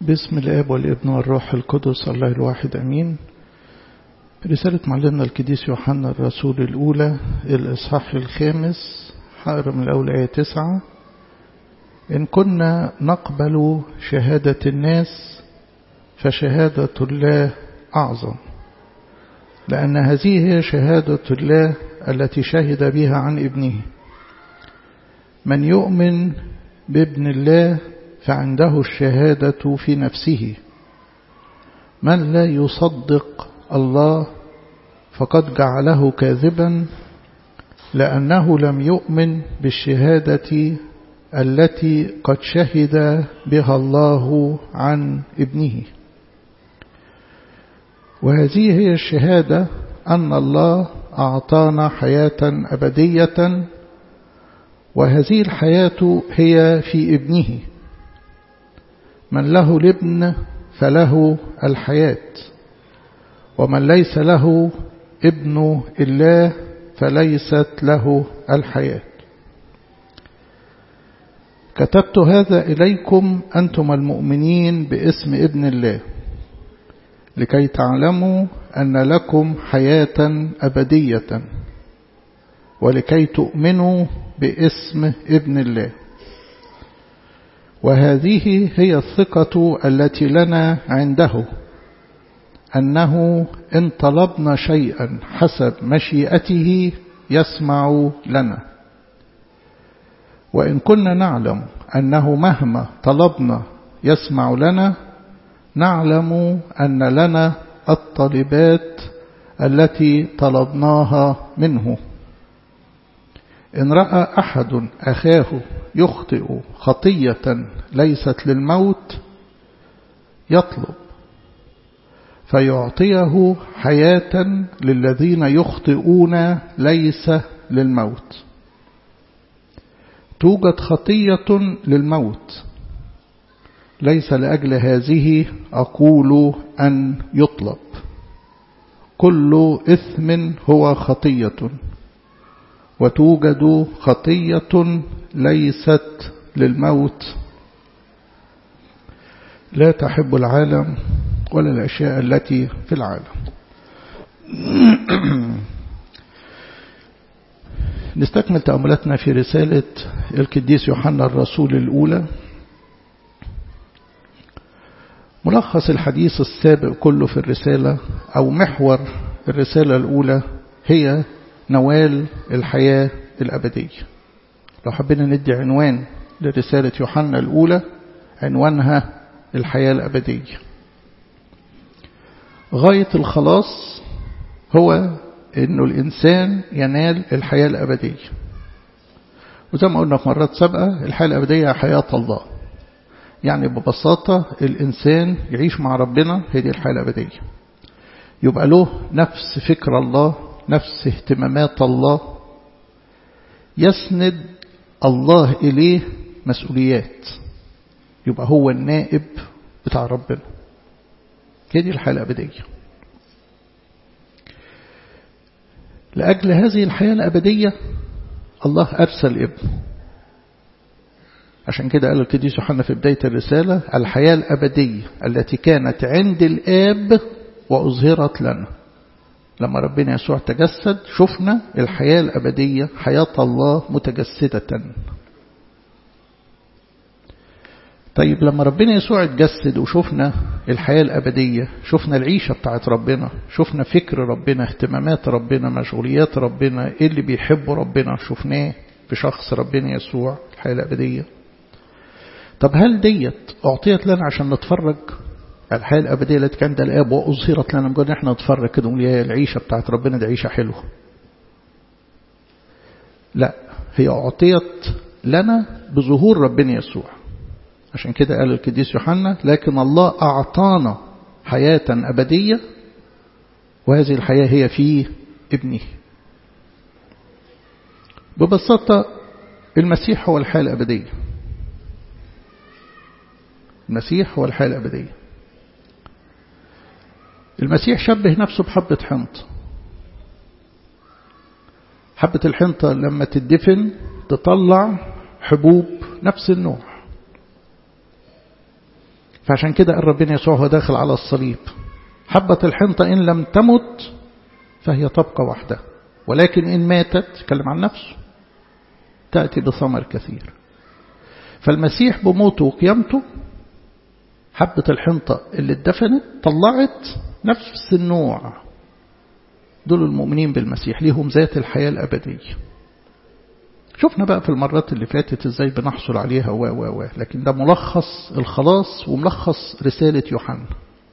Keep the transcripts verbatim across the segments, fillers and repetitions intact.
باسم الآب والابن والروح القدس الله الواحد أمين. رسالة معلمنا القديس يوحنا الرسول الأولى الإصحاح الخامس هقرا من الأول آية تسعة. إن كنا نقبل شهادة الناس فشهادة الله أعظم، لأن هذه هي شهادة الله التي شهد بها عن ابنه. من يؤمن بابن الله فعنده الشهادة في نفسه. من لا يصدق الله فقد جعله كاذبا، لأنه لم يؤمن بالشهادة التي قد شهد بها الله عن ابنه. وهذه هي الشهادة أن الله أعطانا حياة أبدية، وهذه الحياة هي في ابنه. من له الابن فله الحياة، ومن ليس له ابن الله فليست له الحياة. كتبت هذا إليكم أنتم المؤمنين باسم ابن الله، لكي تعلموا أن لكم حياة أبدية، ولكي تؤمنوا باسم ابن الله. وهذه هي الثقة التي لنا عنده، أنه إن طلبنا شيئا حسب مشيئته يسمع لنا. وإن كنا نعلم أنه مهما طلبنا يسمع لنا، نعلم أن لنا الطلبات التي طلبناها منه. إن رأى أحد أخاه يخطئ خطية ليست للموت يطلب، فيعطيه حياة للذين يخطئون ليس للموت. توجد خطية للموت، ليس لأجل هذه أقول أن يطلب. كل إثم هو خطية، وتوجد خطية ليست للموت. لا تحب العالم ولا الأشياء التي في العالم. نستكمل تأملاتنا في رسالة القديس يوحنا الرسول الأولى. ملخص الحديث السابق كله في الرسالة أو محور الرسالة الأولى هي نوال الحياة الأبدية. لو حبينا ندي عنوان لرسالة يوحنا الأولى، عنوانها الحياة الأبدية. غاية الخلاص هو إنه الإنسان ينال الحياة الأبدية. وزي ما قلنا في مرات سابقة، الحياة الأبدية حياة الله. يعني ببساطة الإنسان يعيش مع ربنا، هي دي الحياة الأبدية. يبقى له نفس فكر الله، نفس اهتمامات الله، يسند الله إليه مسؤوليات، يبقى هو النائب بتاع ربنا. هذه الحياة الأبدية. لأجل هذه الحياة الأبدية الله أرسل ابنه. عشان كده قال القديس يوحنا في بداية الرسالة: الحياة الأبدية التي كانت عند الآب وأظهرت لنا. لما ربنا يسوع تجسد شفنا الحياة الأبدية، حياة الله متجسدة. طيب لما ربنا يسوع اتجسد وشفنا الحياة الأبدية، شفنا العيشة بتاعت ربنا، شفنا فكر ربنا، اهتمامات ربنا، مشغوليات ربنا، ايه اللي بيحبه ربنا، شفناه في شخص ربنا يسوع، الحياة الأبدية. طب هل ديت أعطيت لنا عشان نتفرج؟ الحياة الأبدية التي كانت الآب وأظهرت لنا، مجرد احنا نتفرج كده ونقول يا العيشة بتاعت ربنا دي عيشة حلوة؟ لا، هي أعطيت لنا بظهور ربنا يسوع. عشان كده قال القديس يوحنا: لكن الله أعطانا حياة أبدية، وهذه الحياة هي في ابنه. ببساطة المسيح هو الحياة الأبدية. المسيح هو الحياة الأبدية. المسيح شبه نفسه بحبة حنطة. حبة الحنطة لما تدفن تطلع حبوب نفس النوع. فعشان كده قال ربنا يسوع هو داخل على الصليب: حبة الحنطة إن لم تمت فهي تبقى وحدها، ولكن إن ماتت، تكلم عن نفسه، تأتي بثمر كثير. فالمسيح بموته وقيامته، حبة الحنطة اللي اتدفنت طلعت نفس النوع، دول المؤمنين بالمسيح ليهم ذات الحياة الأبدية. شفنا بقى في المرات اللي فاتت ازاي بنحصل عليها و و و لكن ده ملخص الخلاص وملخص رسالة يوحنا.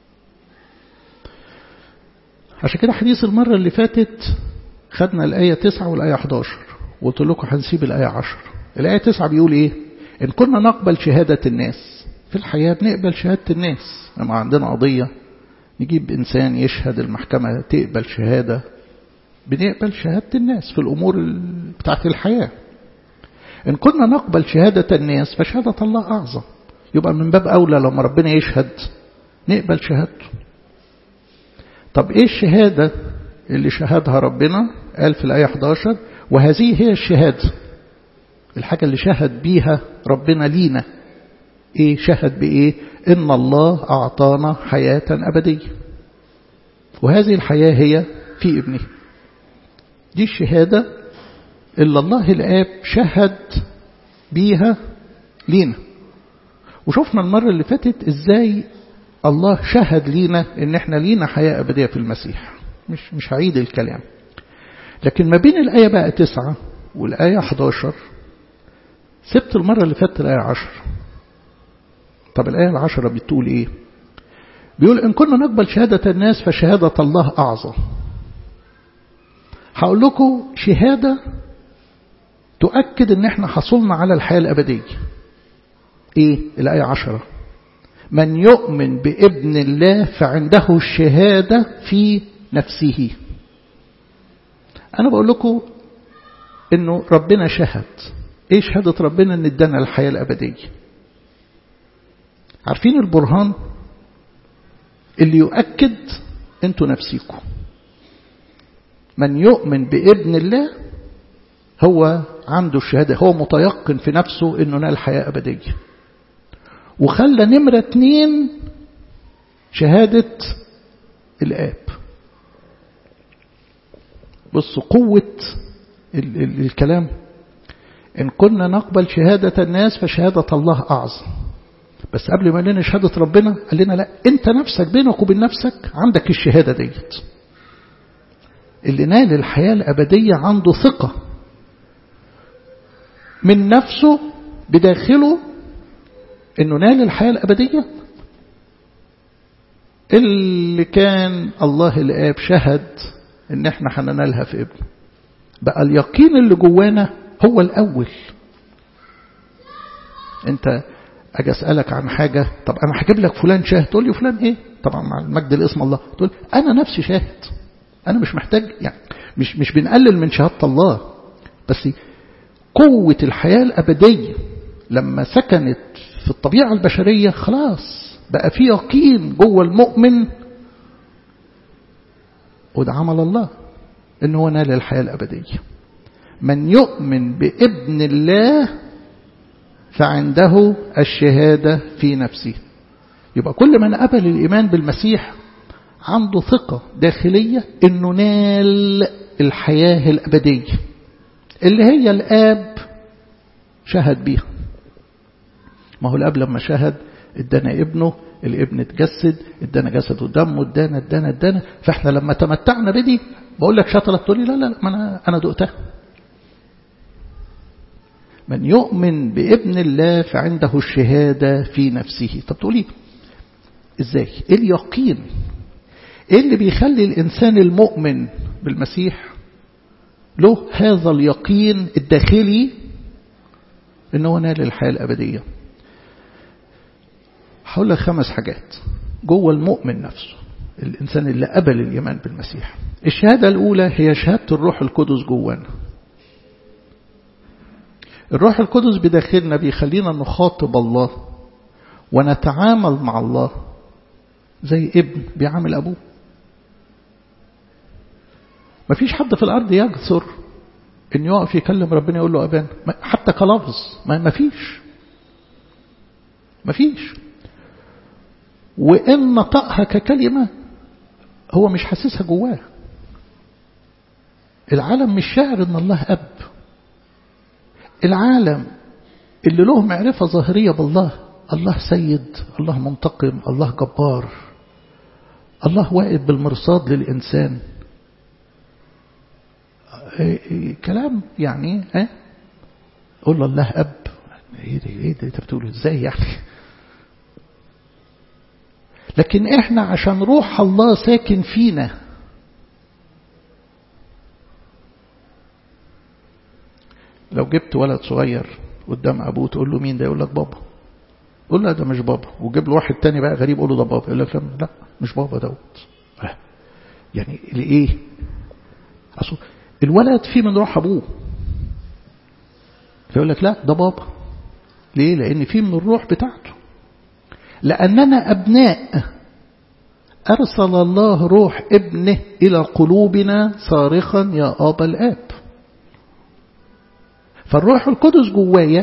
عشان كده حديث المرة اللي فاتت خدنا الآية تسعة والآية أحد عشر، وقلت لكم هنسيب الآية عشر. الآية تسعة بيقول إيه؟ إن كنا نقبل شهادة الناس في الحياة، بنقبل شهادة الناس. لما عندنا قضية نجيب إنسان يشهد، المحكمة تقبل شهادة، بنقبل شهادة الناس في الأمور بتاعت الحياة. إن كنا نقبل شهادة الناس فشهادة الله أعظم. يبقى من باب أولى لما ربنا يشهد نقبل شهادته. طب إيه الشهادة اللي شهدها ربنا؟ قال في الآية أحد عشر: وهذه هي الشهادة، الحاجة اللي شهد بيها ربنا لينا. إيه شهد بإيه؟ إن الله أعطانا حياة أبدية، وهذه الحياة هي في ابنه. دي الشهادة اللي الله الآب شهد بيها لينا. وشوفنا المرة اللي فاتت إزاي الله شهد لينا إن إحنا لينا حياة أبدية في المسيح. مش مش هعيد الكلام، لكن ما بين الآية بقى تسعة والآية أحد عشر سبت المرة اللي فاتت الآية عشر. طب الآية العشرة بتقول إيه؟ بيقول: إن كنا نقبل شهادة الناس فشهادة الله أعظم. هقول لكم شهادة تؤكد إن إحنا حصلنا على الحياة الأبدية. إيه الآية عشرة؟ من يؤمن بابن الله فعنده الشهادة في نفسه. أنا بقول لكم إنه ربنا شهد. إيه شهادة ربنا؟ إن ادانا الحياة الأبدية. عارفين البرهان اللي يؤكد أنتوا نفسيكم؟ من يؤمن بابن الله هو عنده الشهادة، هو متيقن في نفسه إنه نال حياة أبدية. وخلى نمرة اتنين شهادة الآب. بصوا قوة ال ال الكلام. إن كنا نقبل شهادة الناس فشهادة الله أعظم. بس قبل ما لنا شهادة ربنا قال لنا لا، أنت نفسك بينك وبين نفسك عندك الشهادة ديت. اللي نال الحياة الأبدية عنده ثقة من نفسه بداخله إنه نال الحياة الأبدية اللي كان الله الآب شهد إن إحنا هننالها في ابنه. بقى اليقين اللي جوانا هو الأول. أنت أجي أسألك عن حاجة، طب أنا هجيب لك فلان شاهد، تقول لي فلان إيه؟ طبعا مع المجد لاسم الله، تقول أنا نفسي شاهد، أنا مش محتاج، يعني مش مش بنقلل من شهادة الله، بس قوة الحياة الأبدية لما سكنت في الطبيعة البشرية خلاص بقى في يقين جوه المؤمن، وده عمل الله إن هو نال الحياة الأبدية. من يؤمن بابن الله فعنده الشهادة في نفسه. يبقى كل من قبل الإيمان بالمسيح عنده ثقة داخلية إنه نال الحياة الأبدية اللي هي الآب شهد بيها. ما هو الآب لما شهد ادانا ابنه، الابن اتجسد، ادانا جسد ودم، ادانا ادانا ادانا فاحنا لما تمتعنا بدي بقول لك شطلت، تقول لي لا لا ما انا انا دقتها. من يؤمن بابن الله فعنده الشهادة في نفسه. طب تقولي ازاي؟ ايه اليقين؟ ايه اللي بيخلي الانسان المؤمن بالمسيح له هذا اليقين الداخلي انه نال الحياة الابدية؟ هقول لك خمس حاجات جوه المؤمن نفسه، الانسان اللي قبل الايمان بالمسيح. الشهادة الاولى هي شهادة الروح القدس جوانا. الروح القدس بداخلنا بيخلينا نخاطب الله ونتعامل مع الله زي ابن بيعامل أبوه. مفيش حد في الأرض يجسر إن يقف يكلم ربنا يقول له أبانا، حتى كلفظ، ما مفيش مفيش. وإن نطقها ككلمة هو مش حاسسها جواه. العالم مش شاعر إن الله أب. العالم اللي له معرفة ظاهرية بالله، الله سيد، الله منتقم، الله جبار، الله واقف بالمرصاد للإنسان. كلام يعني ها قول له الله أب، ايه ده ايه ده انت بتقوله ازاي يعني؟ لكن احنا عشان روح الله ساكن فينا، لو جبت ولد صغير قدام ابوه تقول له مين ده؟ يقول لك بابا. قول له ده مش بابا. وجيب له واحد تاني بقى غريب قول له ده بابا، يقول لك لا مش بابا دوت. يعني ليه؟ اصل الولد فيه من روح ابوه، فيقول لك لا ده بابا. ليه؟ لان فيه من الروح بتاعته. لاننا ابناء ارسل الله روح ابنه الى قلوبنا صارخا يا ابا الاب. فالروح القدس جوايا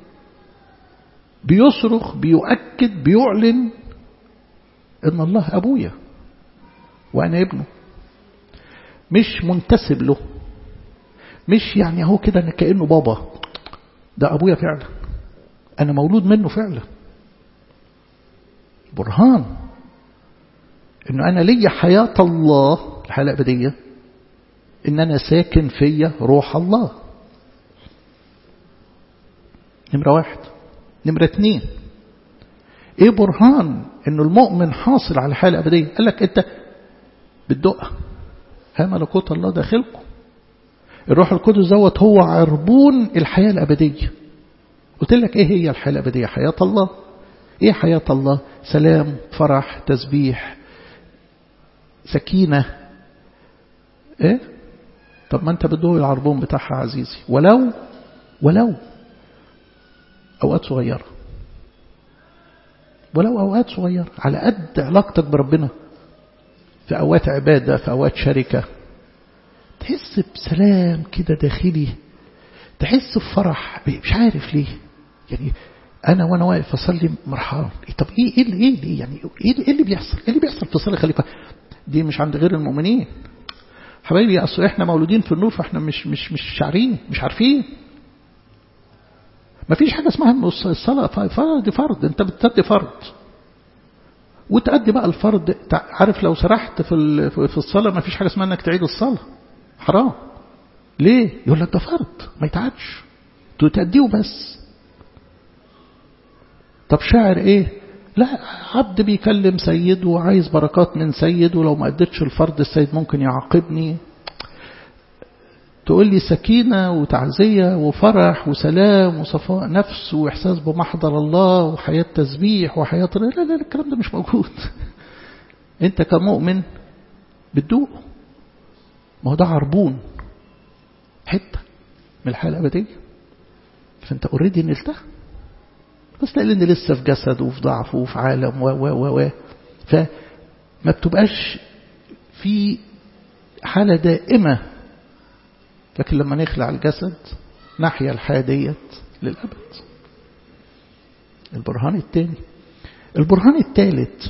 بيصرخ بيؤكد بيعلن ان الله ابويا وانا ابنه، مش منتسب له، مش يعني هو كده كأنه بابا. ده ابويا فعلا، انا مولود منه فعلا. برهان انه انا ليا حياة الله، الحياة الابدية، ان انا ساكن فيا روح الله. نمرة واحد. نمرة اتنين، ايه برهان انه المؤمن حاصل على الحياة الابدية؟ قال لك انت بتدق ها ملكوت الله داخلكم. الروح القدس دوت هو عربون الحياة الابدية. قلت لك ايه هي الحياة الابدية؟ حياة الله. ايه حياة الله؟ سلام، فرح، تسبيح، سكينة. ايه؟ طب ما انت بتدوق العربون بتاعها عزيزي، ولو ولو اوقات صغيرة، ولو اوقات صغيرة على قد علاقتك بربنا، في اوقات عبادة، في اوقات شركة، تحس بسلام كده داخلي، تحس بفرح مش عارف ليه. يعني انا وانا واقف اصلي مرحان، طب ايه ايه ايه ايه يعني ايه اللي بيحصل؟ ايه اللي بيحصل في صلاة خليفة؟ دي مش عند غير المؤمنين حبايبي. اصل احنا مولودين في النور، فاحنا مش مش مش شعرين، مش عارفين. ما فيش حاجة اسمها الصلاة فرض، دي فرض، انت بتأدي فرض وتأدي بقى الفرض. عارف لو سرحت في في الصلاة ما فيش حاجة اسمها انك تعيد الصلاة، حرام. ليه؟ يقول لك ده فرض ما يتعادش، تأديه بس. طب شاعر ايه؟ لا، عبد بيكلم سيده وعايز بركات من سيده، ولو ما أدتش الفرض السيد ممكن يعاقبني. تقول لي سكينة وتعزية وفرح وسلام وصفاء نفس وإحساس بمحضر الله وحياة تسبيح وحياة، لا لا لا الكلام ده مش موجود. انت كمؤمن بتدوق، ما هو ده عربون حتة من الحياة الأبدية، فانت اوريدي نلتها، بس لأن لسه في جسد وفي ضعف وفي عالم و و و و فما بتبقاش في حالة دائمة. لكن لما نخلع الجسد نحيا الحياة ديت للأبد. البرهان الثاني. البرهان الثالث،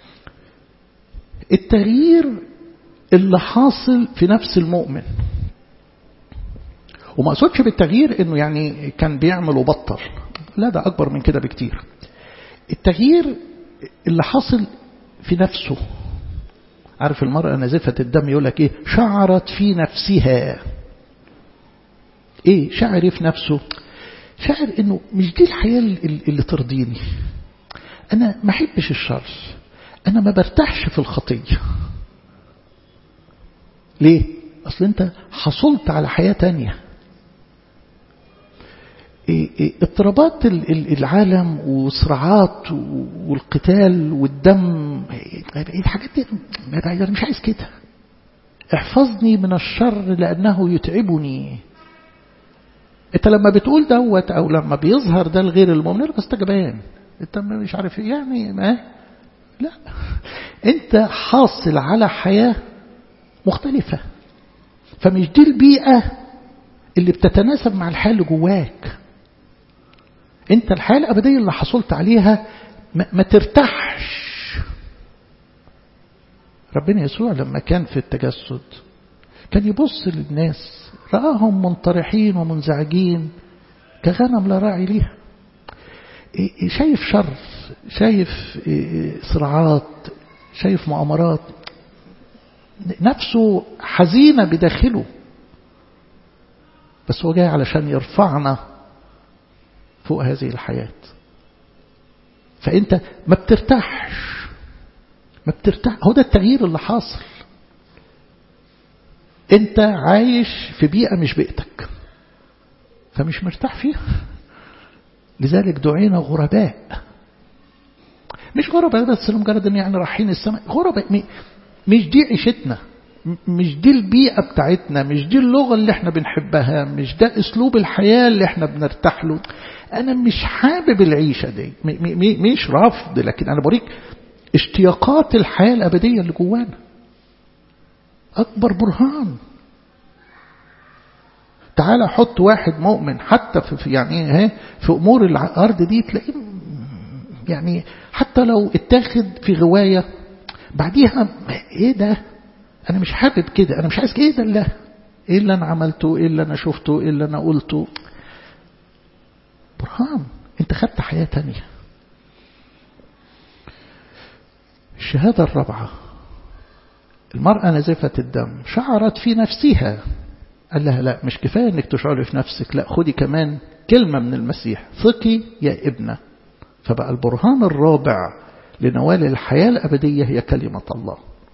التغيير اللي حاصل في نفس المؤمن. وما أقصدش بالتغيير إنه يعني كان بيعمل وبطل، لا ده أكبر من كده بكتير. التغيير اللي حاصل في نفسه. عارف المرأة نزفة الدم يقول لك إيه؟ شعرت في نفسها. إيه شعر في نفسه؟ شعر إنه مش دي الحياة اللي ترضيني، أنا ما أحبش الشر، أنا ما برتاحش في الخطية. ليه؟ أصل أنت حصلت على حياة تانية. اضطرابات العالم وصراعات والقتال والدم، الحاجات دي أنا مش عايز كده. احفظني من الشر لأنه يتعبني. انت لما بتقول دوت او لما بيظهر ده الغير المؤمن بس جبان، انت مش عارف يعني ما لا، انت حاصل على حياة مختلفة، فمش دي البيئة اللي بتتناسب مع الحياة اللي جواك. انت الحياة الأبدية اللي حصلت عليها ما, ما ترتاحش ربنا يسوع لما كان في التجسد كان يبص للناس رآهم منطرحين ومنزعجين كغنم لا راعي ليها، شايف شر، شايف صراعات، شايف مؤامرات، نفسه حزينة بداخله، بس هو جاي علشان يرفعنا فوق هذه الحياة. فأنت ما بترتاحش، ما بترتاح. هو ده التغيير اللي حاصل. أنت عايش في بيئة مش بيئتك فمش مرتاح فيها، لذلك دعينا غرباء. مش غرباء بس لمجرد ان يعني رايحين السماء، غرباء مش دي عيشتنا، مش دي البيئة بتاعتنا، مش دي اللغة اللي احنا بنحبها، مش ده اسلوب الحياة اللي احنا بنرتاح له. انا مش حابب العيشة دي، مش رافض، لكن انا بوريك اشتياقات الحياة الابدية اللي جوانا. اكبر برهان. تعالى حط واحد مؤمن حتى في يعني ايه في امور الارض دي، تلاقيه يعني حتى لو اتاخد في غواية بعديها ايه ده، انا مش حابب كده، انا مش عايز كده، لا ايه اللي انا عملته، ايه اللي انا شفته، ايه اللي انا قلته. برهان انت خدت حياة تانية. الشهادة الرابعة، المرأة نزفة الدم شعرت في نفسها، قال لها لا مش كفاية انك تشعري في نفسك، لا خدي كمان كلمة من المسيح، ثقي يا ابنة. فبقى البرهان الرابع لنوال الحياة الأبدية هي كلمة الله.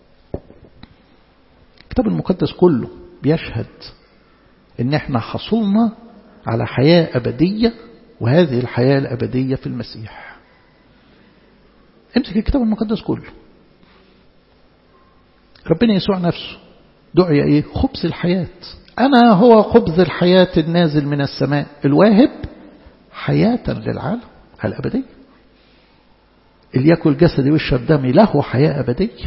الكتاب المقدس كله بيشهد ان احنا حصلنا على حياة أبدية، وهذه الحياة الأبدية في المسيح. امسك الكتاب المقدس كله. ربنا يسوع نفسه دعي ايه؟ خبز الحياة. أنا هو خبز الحياة النازل من السماء الواهب حياة للعالم الأبدية. اللي يأكل جسدي ويشرب دمي له حياة أبدية.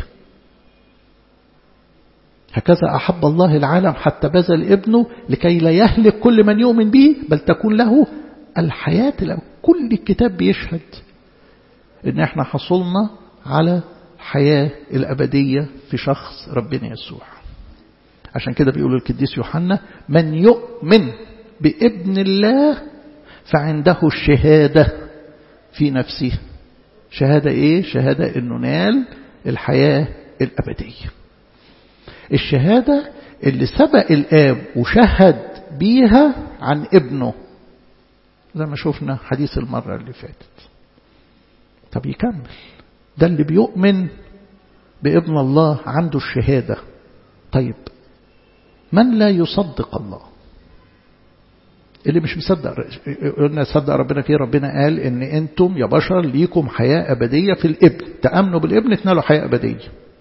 هكذا أحب الله العالم حتى بذل ابنه لكي لا يهلك كل من يؤمن به بل تكون له الحياة الأبدية. كل الكتاب بيشهد إن احنا حصلنا على حياة الأبدية في شخص ربنا يسوع. عشان كده بيقول القديس يوحنا من يؤمن بابن الله فعنده الشهادة في نفسه. شهادة ايه؟ شهادة انه نال الحياة الأبدية. الشهادة اللي سبق الآب وشهد بيها عن ابنه زي ما شفنا حديث المرة اللي فاتت. طب يكمل، ده اللي بيؤمن بابن الله عنده الشهادة. طيب من لا يصدق الله؟ اللي مش مصدق. قلنا صدق ربنا فيه، ربنا قال ان انتم يا بشر ليكم حياة أبدية في الابن، تأمنوا بالابن تنالوا حياة أبدية.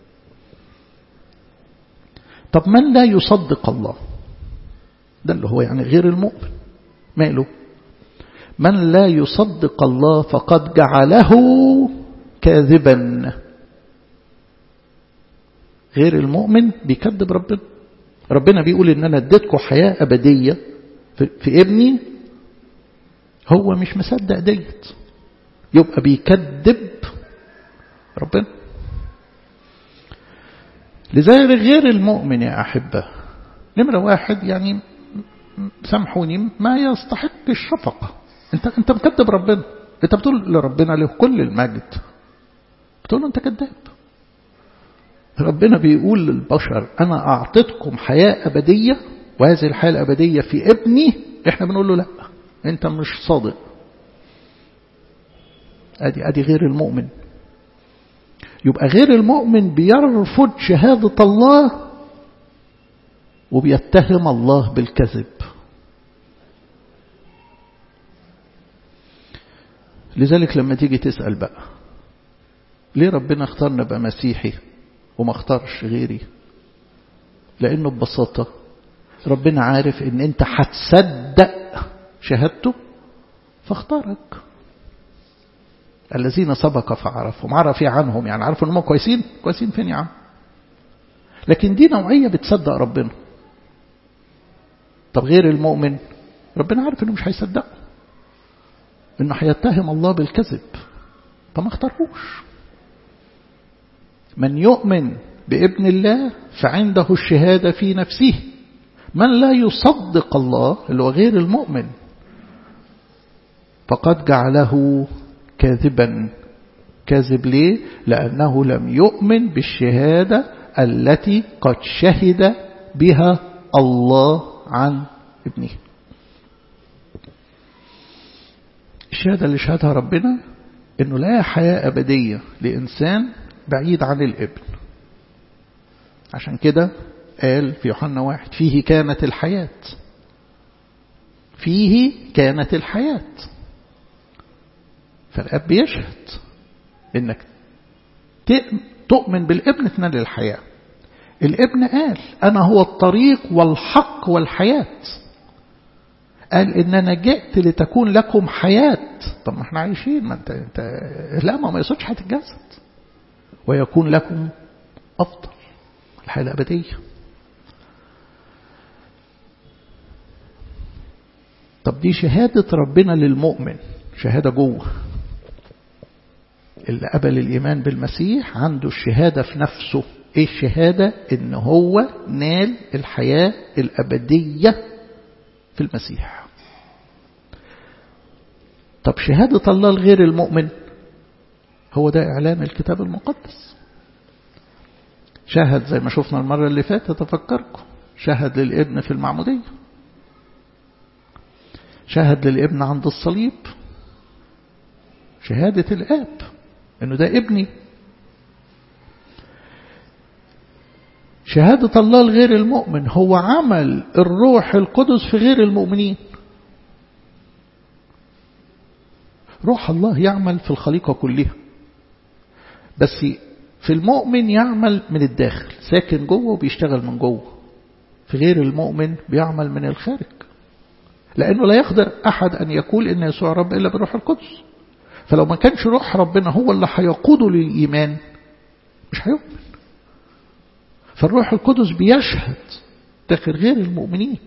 طب من لا يصدق الله؟ ده اللي هو يعني غير المؤمن. ماله؟ من لا يصدق الله فقد جعله كاذبا. غير المؤمن بيكذب ربنا. ربنا بيقول ان انا اديتكم حياة أبدية في, في ابني، هو مش مصدق ديت، يبقى بيكذب ربنا. لذلك غير المؤمن يا أحبة نمرة واحد يعني سامحوني ما يستحق الشفقة. انت انت مكذب ربنا. انت بتقول لربنا له كل المجد، بتقول له انت كذاب. ربنا بيقول للبشر أنا أعطيتكم حياة أبدية وهذه الحياة الأبدية في ابني، إحنا بنقول له لا أنت مش صادق. أدي أدي غير المؤمن. يبقى غير المؤمن بيرفض شهادة الله وبيتهم الله بالكذب. لذلك لما تيجي تسأل بقى ليه ربنا اختارنا بقى مسيحي وما اختارش غيري؟ لأنه ببساطة ربنا عارف ان انت هتصدق شهادته فاختارك. الذين سبق فعرفهم، عرف عنهم يعني عرفوا انهم كويسين. كويسين فين يا عم؟ لكن دي نوعية بتصدق ربنا. طب غير المؤمن ربنا عارف انه مش هيصدقه، انه هيتهم الله بالكذب فما اختاروش. من يؤمن بابن الله فعنده الشهادة في نفسه. من لا يصدق الله اللي هو غير المؤمن فقد جعله كاذبا. كاذب ليه؟ لأنه لم يؤمن بالشهادة التي قد شهد بها الله عن ابنه. الشهادة اللي شهدها ربنا إنه لا حياة أبدية لإنسان بعيد عن الابن. عشان كده قال في يوحنا واحد فيه كانت الحياة. فيه كانت الحياة. فالأب يشهد إنك تؤمن بالابن تنال الحياة. الابن قال أنا هو الطريق والحق والحياة. قال إن أنا جئت لتكون لكم حياة. طب ما احنا عايشين ما انت, انت لا ما ما يصدش حياة الجسد ويكون لكم أفضل الحياة الأبدية. طب دي شهادة ربنا للمؤمن، شهادة جوه. اللي قبل الإيمان بالمسيح عنده الشهادة في نفسه. ايه الشهادة؟ ان هو نال الحياة الأبدية في المسيح. طب شهادة الله الغير المؤمن هو ده إعلان الكتاب المقدس. شهد زي ما شفنا المرة اللي فاتت تفكركم، شهد للابن في المعمودية، شهد للابن عند الصليب، شهادة الآب إنه ده ابني. شهادة الله الغير المؤمن هو عمل الروح القدس في غير المؤمنين. روح الله يعمل في الخليقة كلها، بس في المؤمن يعمل من الداخل، ساكن جوه وبيشتغل من جوه. في غير المؤمن بيعمل من الخارج، لأنه لا يقدر أحد أن يقول إن يسوع رب إلا بالروح القدس. فلو ما كانش روح ربنا هو اللي هيقوده للإيمان مش هيؤمن. فالروح القدس بيشهد داخل غير المؤمنين.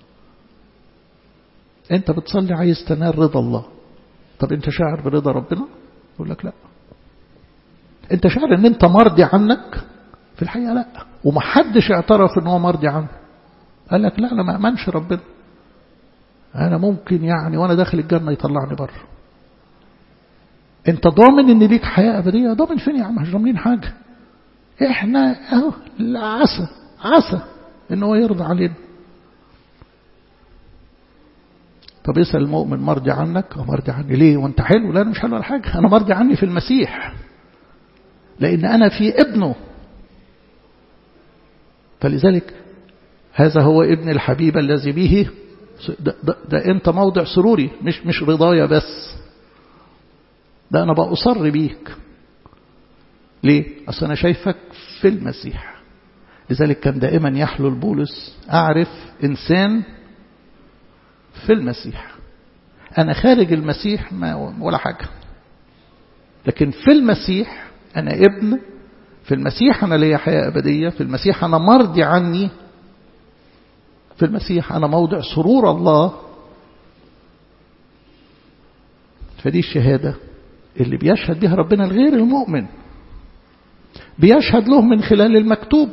أنت بتصلي عايز تنال رضا الله، طب أنت شاعر برضا ربنا؟ يقول لك لا. أنت شاعر أن أنت مرضي عنك؟ في الحقيقة لا. ومحدش اعترف أنه مرضي عنه. قال لك لا أنا ما أمنش ربنا، أنا ممكن يعني وأنا داخل الجنة يطلعني بره. أنت ضامن أن ليك حياة أبدية؟ ضامن فين يا عم؟ مش ضامنين حاجة. إحنا أهو عسى عسى أنه يرضى علينا. طب اسأل المؤمن مرضي عنك؟ مرضي عني ليه وانت حلو؟ لا أنا مش حلو ولا حاجة، أنا مرضي عني في المسيح لأن أنا في ابنه. فلذلك هذا هو ابن الحبيب الذي به ده, ده, ده أنت موضع سروري، مش مش رضايا بس، ده أنا بأصر بيك. ليه؟ أصل أنا شايفك في المسيح. لذلك كان دائما يحلو البولس أعرف إنسان في المسيح. أنا خارج المسيح ما ولا حاجة، لكن في المسيح أنا ابن، في المسيح أنا ليا حياة أبدية، في المسيح أنا مرضي عني، في المسيح أنا موضع سرور الله. فدي الشهادة اللي بيشهد بها ربنا الغير المؤمن، بيشهد له من خلال المكتوب.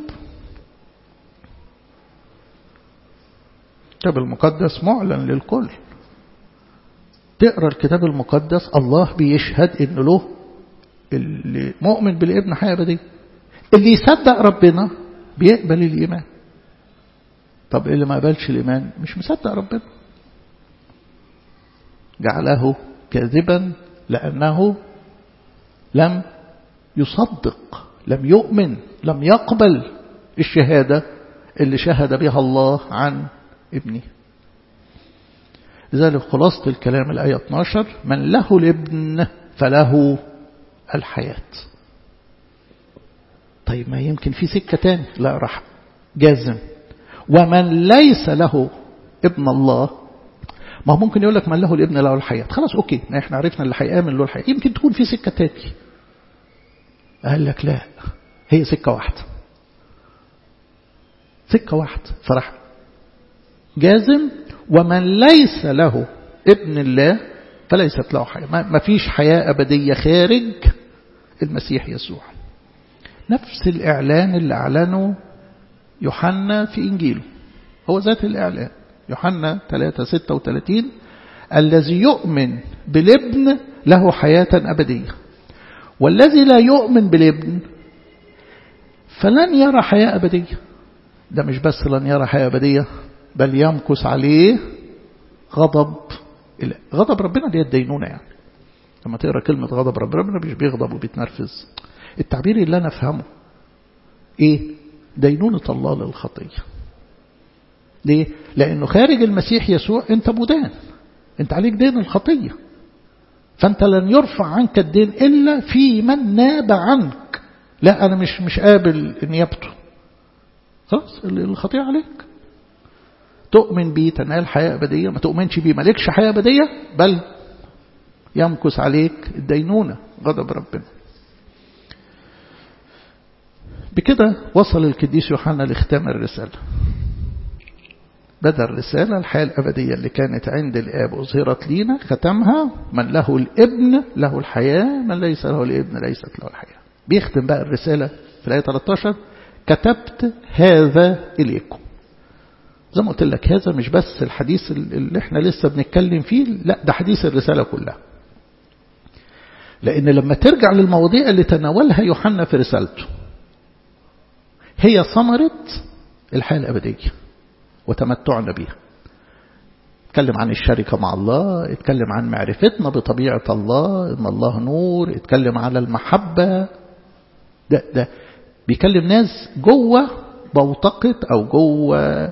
الكتاب المقدس معلن للكل. تقرأ الكتاب المقدس الله بيشهد إن له اللي مؤمن بالابن حياة أبدية. اللي يصدق ربنا بيقبل الإيمان. طب اللي ما قبلش الإيمان مش مصدق ربنا. جعله كاذبا لأنه لم يصدق، لم يؤمن، لم يقبل الشهادة اللي شهد بها الله عن ابنه. لذلك خلاصة الكلام الآية اثناشر من له الابن فله الحياة. طيب ما يمكن في سكة تاني؟ لا، راح جازم ومن ليس له ابن الله. ما هو ممكن يقول لك من له الابن له الحياة، خلاص اوكي احنا عرفنا اللي هيآمن له الحياة. يمكن تكون في سكة تاني. قال لك لا، هي سكة واحدة، سكة واحدة. فرح جازم ومن ليس له ابن الله فليست له حياة. ما فيش حياة أبدية خارج المسيح يسوع. نفس الإعلان اللي أعلنه يوحنا في إنجيله، هو ذات الإعلان. يوحنا ثلاثة ستة وثلاثين الذي يؤمن بالابن له حياة أبدية، والذي لا يؤمن بالابن فلن يرى حياة أبدية. ده مش بس لن يرى حياة أبدية، بل يمكث عليه غضب. غضب ربنا دي الدينونة. يعني لما تقرأ كلمة غضب ربنا، ربنا مش بيغضب وبيتنرفز. التعبير اللي أنا أفهمه إيه؟ دينونة الله للخطية. ليه؟ لأنه خارج المسيح يسوع أنت مدان، أنت عليك دين الخطية، فأنت لن يرفع عنك الدين إلا في من ناب عنك. لا أنا مش مش قابل نيابته، خلاص الخطية عليك. تؤمن بيه تنال حياة أبدية، ما تؤمنش بيه مالكش حياة أبدية، بل يمكث عليك الدينونة، غضب ربنا. بكده وصل القديس يوحنا لختام الرسالة. بدأ الرسالة الحياة الأبدية اللي كانت عند الآب أظهرت لينا، ختمها من له الابن له الحياة، من ليس له الابن ليست له الحياة. بيختم بقى الرسالة في الآية ثلاثة عشر كتبت هذا إليكم. زي ما قلت لك هذا مش بس الحديث اللي احنا لسه بنتكلم فيه، لا ده حديث الرسالة كلها. لأن لما ترجع للمواضيع اللي تناولها يوحنا في رسالته هي ثمرة الحياة الأبدية وتمتعنا بها. اتكلم عن الشركة مع الله، اتكلم عن معرفتنا بطبيعة الله، إن الله نور، اتكلم على المحبة. ده, ده بيكلم ناس جوه بوتقة أو جوه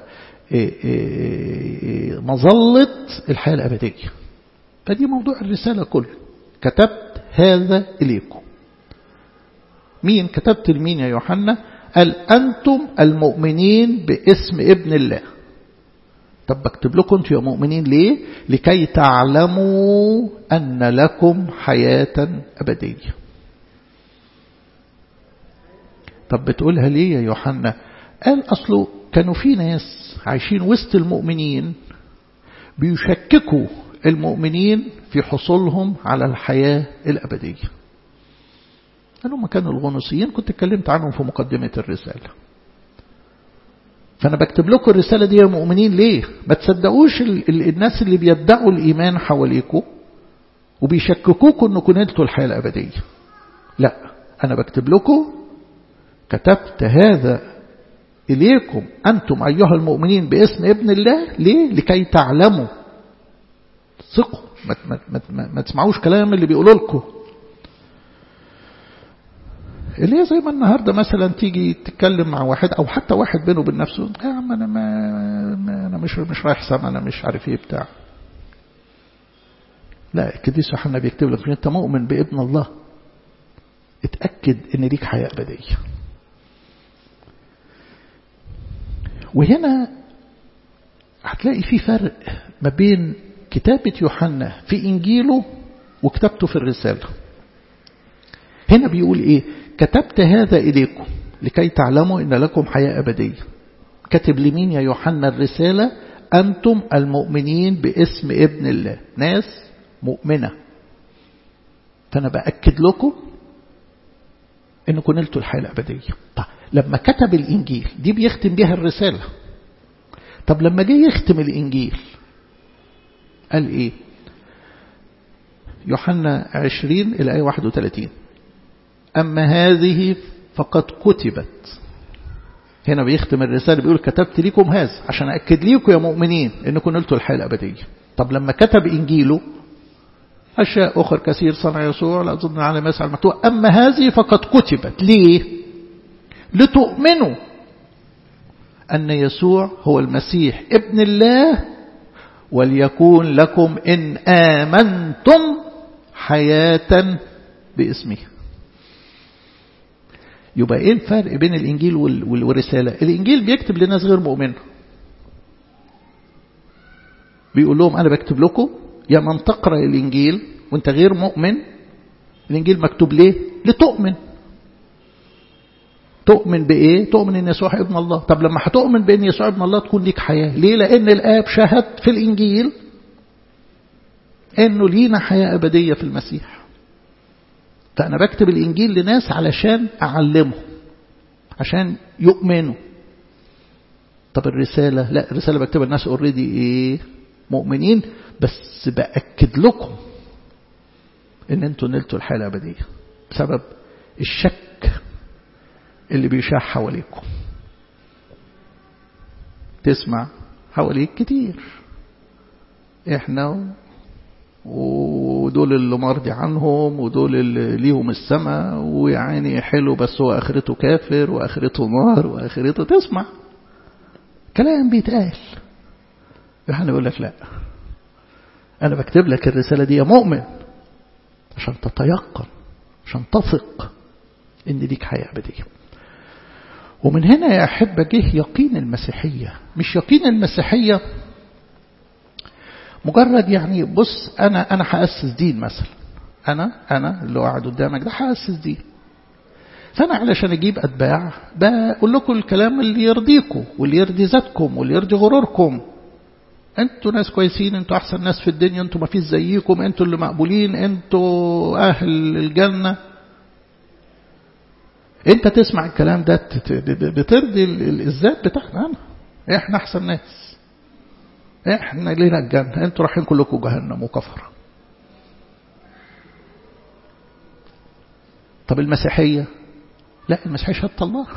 مظلة الحياة الأبدية. فدي موضوع الرسالة كله. كتبت هذا إليكم. مين كتبت لمين يا يوحنا؟ قال أنتم المؤمنين باسم ابن الله. طب بكتب لكم أنتم يا مؤمنين ليه؟ لكي تعلموا أن لكم حياة أبدية. طب بتقولها ليه يا يوحنا؟ قال أصله كانوا في ناس عايشين وسط المؤمنين بيشككوا المؤمنين في حصولهم على الحياة الأبدية. قالوا ما كانوا الغنوصيين، كنت اتكلمت عنهم في مقدمة الرسالة. فأنا بكتب لكم الرسالة دي يا مؤمنين ليه؟ ما تصدقوش الناس اللي بيدعوا الإيمان حواليكم وبيشككوكم أنكم نلتوا الحياة الأبدية. لا، أنا بكتب لكم كتبت هذا إليكم أنتم أيها المؤمنين باسم ابن الله. ليه؟ لكي تعلموا. ثقوا، ما, ما, ما, ما, ما تسمعوش كلام اللي بيقولوا لكم، اللي هي زي ما النهاردة مثلا تيجي تتكلم مع واحد أو حتى واحد بينه وبين نفسه، يا عم أنا, ما ما أنا مش مش رايح سما، أنا مش عارف إيه بتاع. لا، القديس يوحنا بيكتب لك أنت مؤمن بابن الله، اتأكد إن ليك حياة أبدية. وهنا هتلاقي في فرق ما بين كتابة يوحنا في إنجيله وكتابته في الرسالة. هنا بيقول إيه؟ كتبت هذا إليكم لكي تعلموا إن لكم حياة أبدية. كتب لمين يا يوحنا الرسالة؟ أنتم المؤمنين باسم ابن الله، ناس مؤمنة. فأنا بأكد لكم إنكم نلتوا الحياة الأبدية. طيب لما كتب الإنجيل دي بيختم بها الرسالة. طب لما جه يختم الإنجيل قال إيه؟ يوحنا عشرين الآية واحد وثلاثين أما هذه فقد كتبت. هنا بيختم الرسالة بيقول كتبت لكم هذا عشان أكد لكم يا مؤمنين إنكم نلتوا الحياة الأبدية. طب لما كتب إنجيله أشياء أخرى كثير صنع يسوع لا أظن على ما يسعى المكتوب أما هذه فقد كتبت. ليه؟ لتؤمنوا أن يسوع هو المسيح ابن الله وليكون لكم إن آمنتم حياة باسمه. يبقى إيه الفرق بين الإنجيل والرسالة؟ الإنجيل بيكتب لناس غير مؤمنة، بيقول لهم أنا بكتب لكم يا من تقرأ الإنجيل وانت غير مؤمن. الإنجيل مكتوب ليه؟ لتؤمن. تؤمن بإيه؟ تؤمن إن يسوع ابن الله. طب لما هتؤمن بإن يسوع ابن الله تكون ليك حياة. ليه؟ لأن الآب شهد في الإنجيل إنه لينا حياة أبدية في المسيح. فأنا بكتب الإنجيل لناس علشان أعلمه عشان يؤمنوا. طب الرسالة، لا الرسالة بكتب الناس اوريدي ايه مؤمنين، بس بأكد لكم ان انتوا نلتوا الحياة الأبدية بسبب الشك اللي بيشاع حواليكم. تسمع حواليك كتير احنا ودول اللي مرضي عنهم ودول اللي ليهم السماء ويعني حلو بس هو آخرته كافر وآخرته نار وآخرته. تسمع كلام بيتقال. يوحنا يقول لك لا، أنا بكتب لك الرسالة دي يا مؤمن عشان تتيقن، عشان تثق إن ليك حياة أبدية. ومن هنا يا أحبة جه يقين المسيحية. مش يقين المسيحية مجرد يعني بص أنا أنا هأسس دين مثلا، أنا أنا اللي قاعد قدامك ده هأسس دين، فأنا علشان أجيب أتباع بقول لكم الكلام اللي يرضيكم واللي يرضي ذاتكم واللي يرضي غروركم. أنتوا ناس كويسين، أنتوا أحسن ناس في الدنيا، أنتوا ما فيش زيكم، أنتوا اللي مقبولين، أنتوا أهل الجنة. أنت تسمع الكلام ده بترضي الذات بتاعنا. أنا إحنا أحسن ناس، إحنا لينا الجنة، أنتوا رايحين كلكم جهنم وكفر. طب المسيحية لا، المسيحية شهادة الله.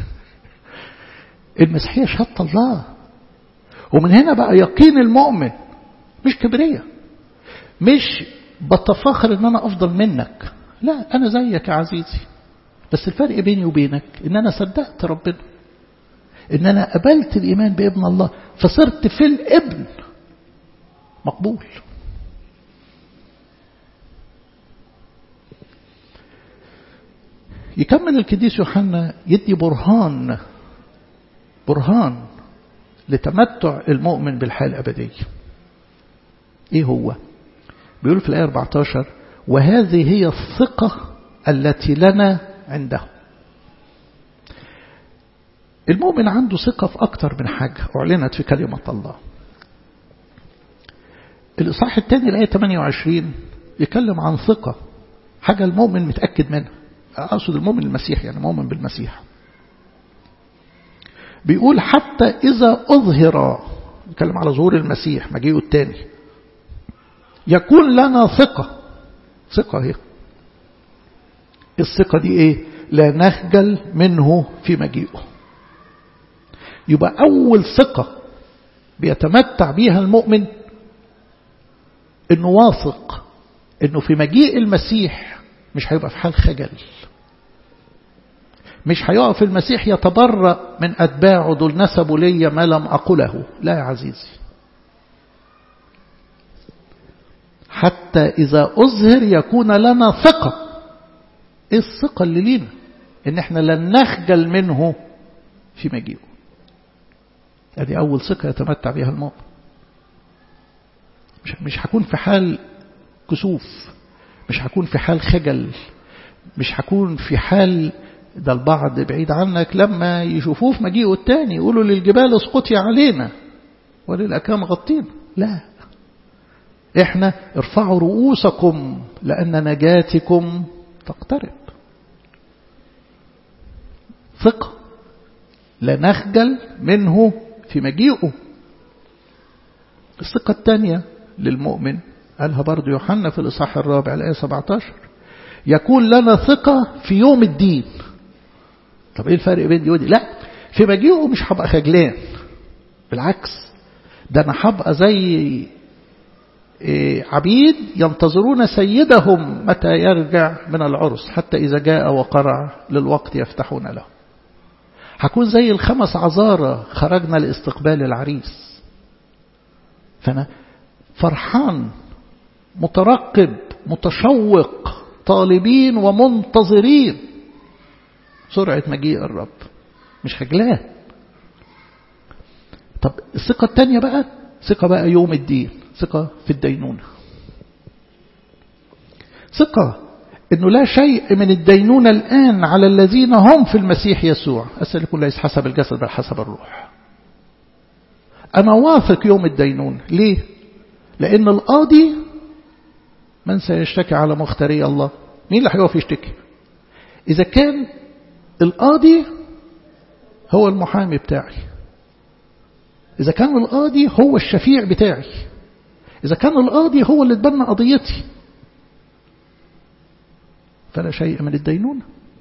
المسيحية شهادة الله. ومن هنا بقى يقين المؤمن مش كبرية، مش بتفاخر ان انا افضل منك، لا انا زيك يا عزيزي، بس الفرق بيني وبينك ان انا صدقت ربنا، ان انا قبلت الايمان بابن الله فصرت في الابن مقبول. يكمل القديس يوحنا يدي برهان برهان لتمتع المؤمن بالحياة الأبدية. إيه هو؟ بيقول في الآية أربعة عشر: وهذه هي الثقة التي لنا عنده. المؤمن عنده ثقة في أكتر من حاجة أعلنت في كلمة الله. الإصحاح الثاني الآية ثمانية وعشرين يتكلم عن ثقة، حاجة المؤمن متأكد منها. أقصد المؤمن المسيح، يعني مؤمن بالمسيح. بيقول حتى إذا أظهر، يتكلم على ظهور المسيح مجيئه الثاني، يكون لنا ثقة. ثقة هي الثقة دي إيه؟ لا نخجل منه في مجيئه. يبقى أول ثقة بيتمتع بيها المؤمن إنه واثق إنه في مجيء المسيح مش هيبقى في حال خجل، مش هيقف المسيح يتبرأ من أتباعه دول نسبوا لي ما لم أقله. لا يا عزيزي، حتى إذا أظهر يكون لنا ثقة. إيه الثقة اللي لينا؟ إن إحنا لن نخجل منه في مجيئه. هذه أول ثقة يتمتع بها المؤمن. مش مش هكون في حال كسوف، مش هكون في حال خجل، مش هكون في حال. ده البعض بعيد عنك لما يشوفوه في مجيئه الثاني يقولوا للجبال اسقطي علينا وللأكام غطينا. لا، احنا ارفعوا رؤوسكم لأن نجاتكم تقترب. ثقة لا نخجل منه في مجيئه. الثقة الثانية للمؤمن قالها برضو يوحنا في الإصحاح الرابع الآية سبعة عشر: يكون لنا ثقة في يوم الدين. طب ايه الفرق بين دي ودي؟ لا، في مجيئه مش هبقى خجلان، بالعكس ده انا هبقى زي عبيد ينتظرون سيدهم متى يرجع من العرس، حتى إذا جاء وقرع للوقت يفتحون له. هكون زي الخمس عذارى خرجنا لاستقبال العريس. فأنا فرحان مترقب متشوق طالبين ومنتظرين سرعة مجيء الرب، مش خجلان. طب الثقة الثانية بقى ثقة بقى يوم الدين، ثقة في الدينونة، ثقة إنه لا شيء من الدينونة الآن على الذين هم في المسيح يسوع. أسألكم ليس حسب الجسد بل حسب الروح. أنا واثق يوم الدينونة. ليه؟ لأن القاضي من سيشتكي على مختاري الله؟ مين اللي هيقف يشتكي؟ إذا كان القاضي هو المحامي بتاعي، إذا كان القاضي هو الشفيع بتاعي، إذا كان القاضي هو اللي اتبنى قضيتي، فلا شيء من الدينونة.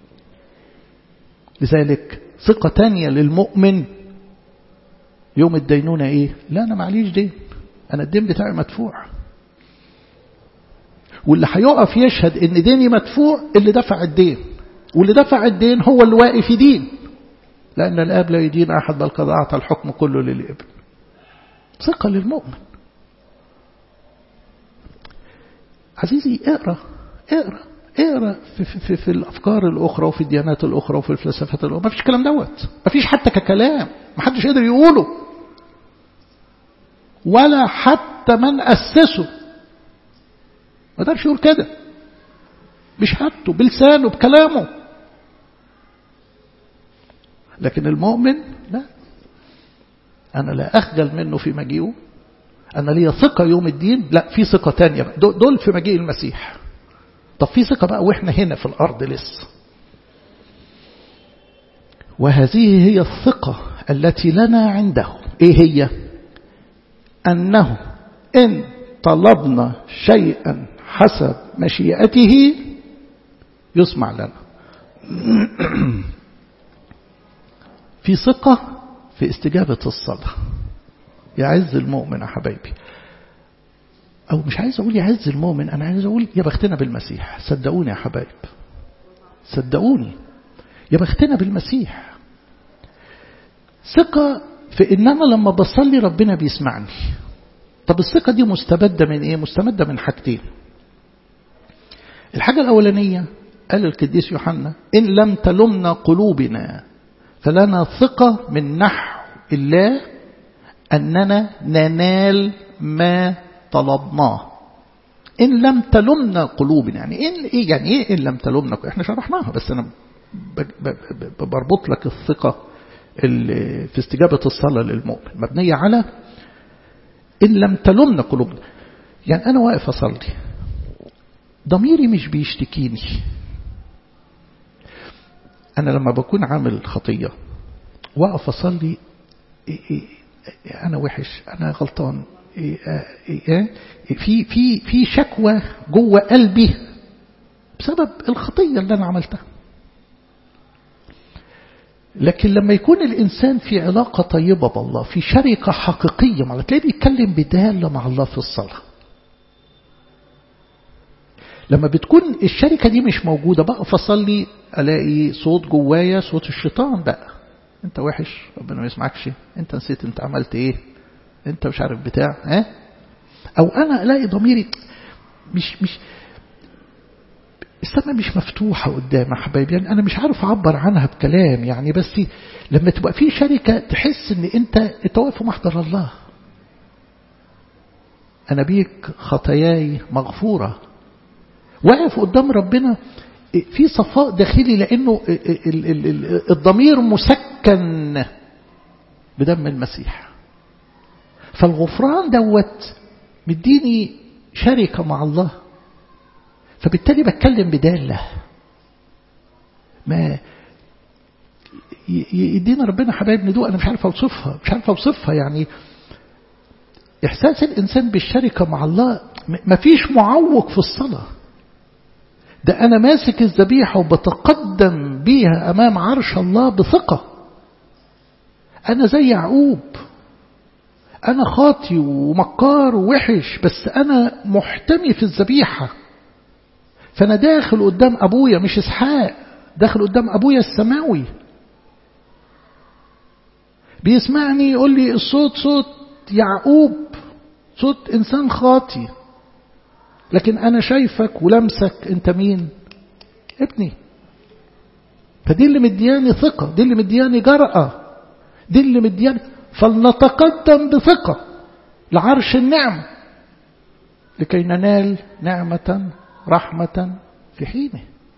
لذلك ثقة تانية للمؤمن يوم الدينونة إيه؟ لا أنا معليش دين، أنا الدين بتاعي مدفوع، واللي هيقف يشهد إن ديني مدفوع اللي دفع الدين، واللي دفع الدين هو اللي واقف يدين، لأن الآب لا يدين أحد بل قد أعطى الحكم كله للابن. ثقة للمؤمن. عزيزي اقرأ اقرأ اقرأ في, في, في, في الأفكار الأخرى وفي الديانات الأخرى وفي الفلسفات الأخرى، ما فيش كلام دوت، ما فيش حتى ككلام، ما حدش قدر يقوله، ولا حتى من أسسه ما قدرش يقول كده بشهادته بلسانه بكلامه. لكن المؤمن لا، أنا لا أخجل منه في مجيئه، أنا لي ثقة يوم الدين، لا في ثقة تانية دول في مجيء المسيح. طب في ثقة بقى وإحنا هنا في الأرض لسه، وهذه هي الثقة التي لنا عنده. إيه هي؟ أنه إن طلبنا شيئا حسب مشيئته يسمع لنا. في ثقة في استجابة الصلاة. يعز المؤمن يا حبايبي، أو مش عايز أقول يعز المؤمن، أنا عايز أقول يا بختنا بالمسيح. صدقوني يا حبايب، صدقوني يا بختنا بالمسيح. ثقة في إن أنا لما بصلي ربنا بيسمعني. طب الثقة دي مستمدة من إيه؟ مستمدة من حاجتين. الحاجة الأولانية قال القديس يوحنا إن لم تلمنا قلوبنا فلنا ثقة من نحو الله أننا ننال ما طلبناه. إن لم تلمنا قلوبنا، يعني إن إيه يعني إيه إن لم تلمنا؟ إحنا شرحناها، بس أنا بربط لك الثقة اللي في استجابة الصلاة للمؤمن مبنية على إن لم تلمنا قلوبنا. يعني أنا واقف أصلي ضميري مش بيشتكيني. أنا لما بكون عامل خطية واقف أصلي إيه إيه أنا وحش، أنا غلطان، إيه إيه في في في شكوى جوه قلبي بسبب الخطية اللي أنا عملتها. لكن لما يكون الإنسان في علاقة طيبة بالله، في شركة حقيقية مع الله، تلاقيه بيتكلم بدالة مع الله في الصلاة. لما بتكون الشركة دي مش موجودة بقى فصلي ألاقي صوت جوايا، صوت الشيطان بقى، انت وحش، ربنا ما يسمعكش، انت نسيت انت عملت ايه، انت مش عارف بتاع ها. او انا الاقي ضميري مش مش السماء مش مفتوحة قدام يا حبايبي، يعني انا مش عارف اعبر عنها بكلام يعني، بس لما تبقى في شركة تحس ان انت انت واقف محضر الله. انا بيك خطاياي مغفورة، واقف قدام ربنا في صفاء داخلي، لأنه الضمير مسكن بدم المسيح. فالغفران دوت مديني شركة مع الله، فبالتالي بتكلم بدالة ما يدينا ربنا حبايب ندوء. أنا مش عارف أوصفها مش عارف أوصفها يعني إحساس الإنسان بالشركة مع الله ما فيش معوق في الصلاة. ده أنا ماسك الذبيحة وبتقدم بيها أمام عرش الله بثقة. أنا زي يعقوب، أنا خاطي ومكار ووحش، بس أنا محتمي في الذبيحة، فأنا داخل قدام أبويا، مش إسحاق، داخل قدام أبويا السماوي بيسمعني يقول لي الصوت صوت يعقوب، صوت إنسان خاطي، لكن أنا شايفك ولمسك أنت مين؟ ابني. فدي اللي مدياني ثقة، دي اللي مدياني جرأة، دي اللي مدياني. فلنتقدم بثقة لعرش النعمة لكي ننال نعمة رحمة في حينه.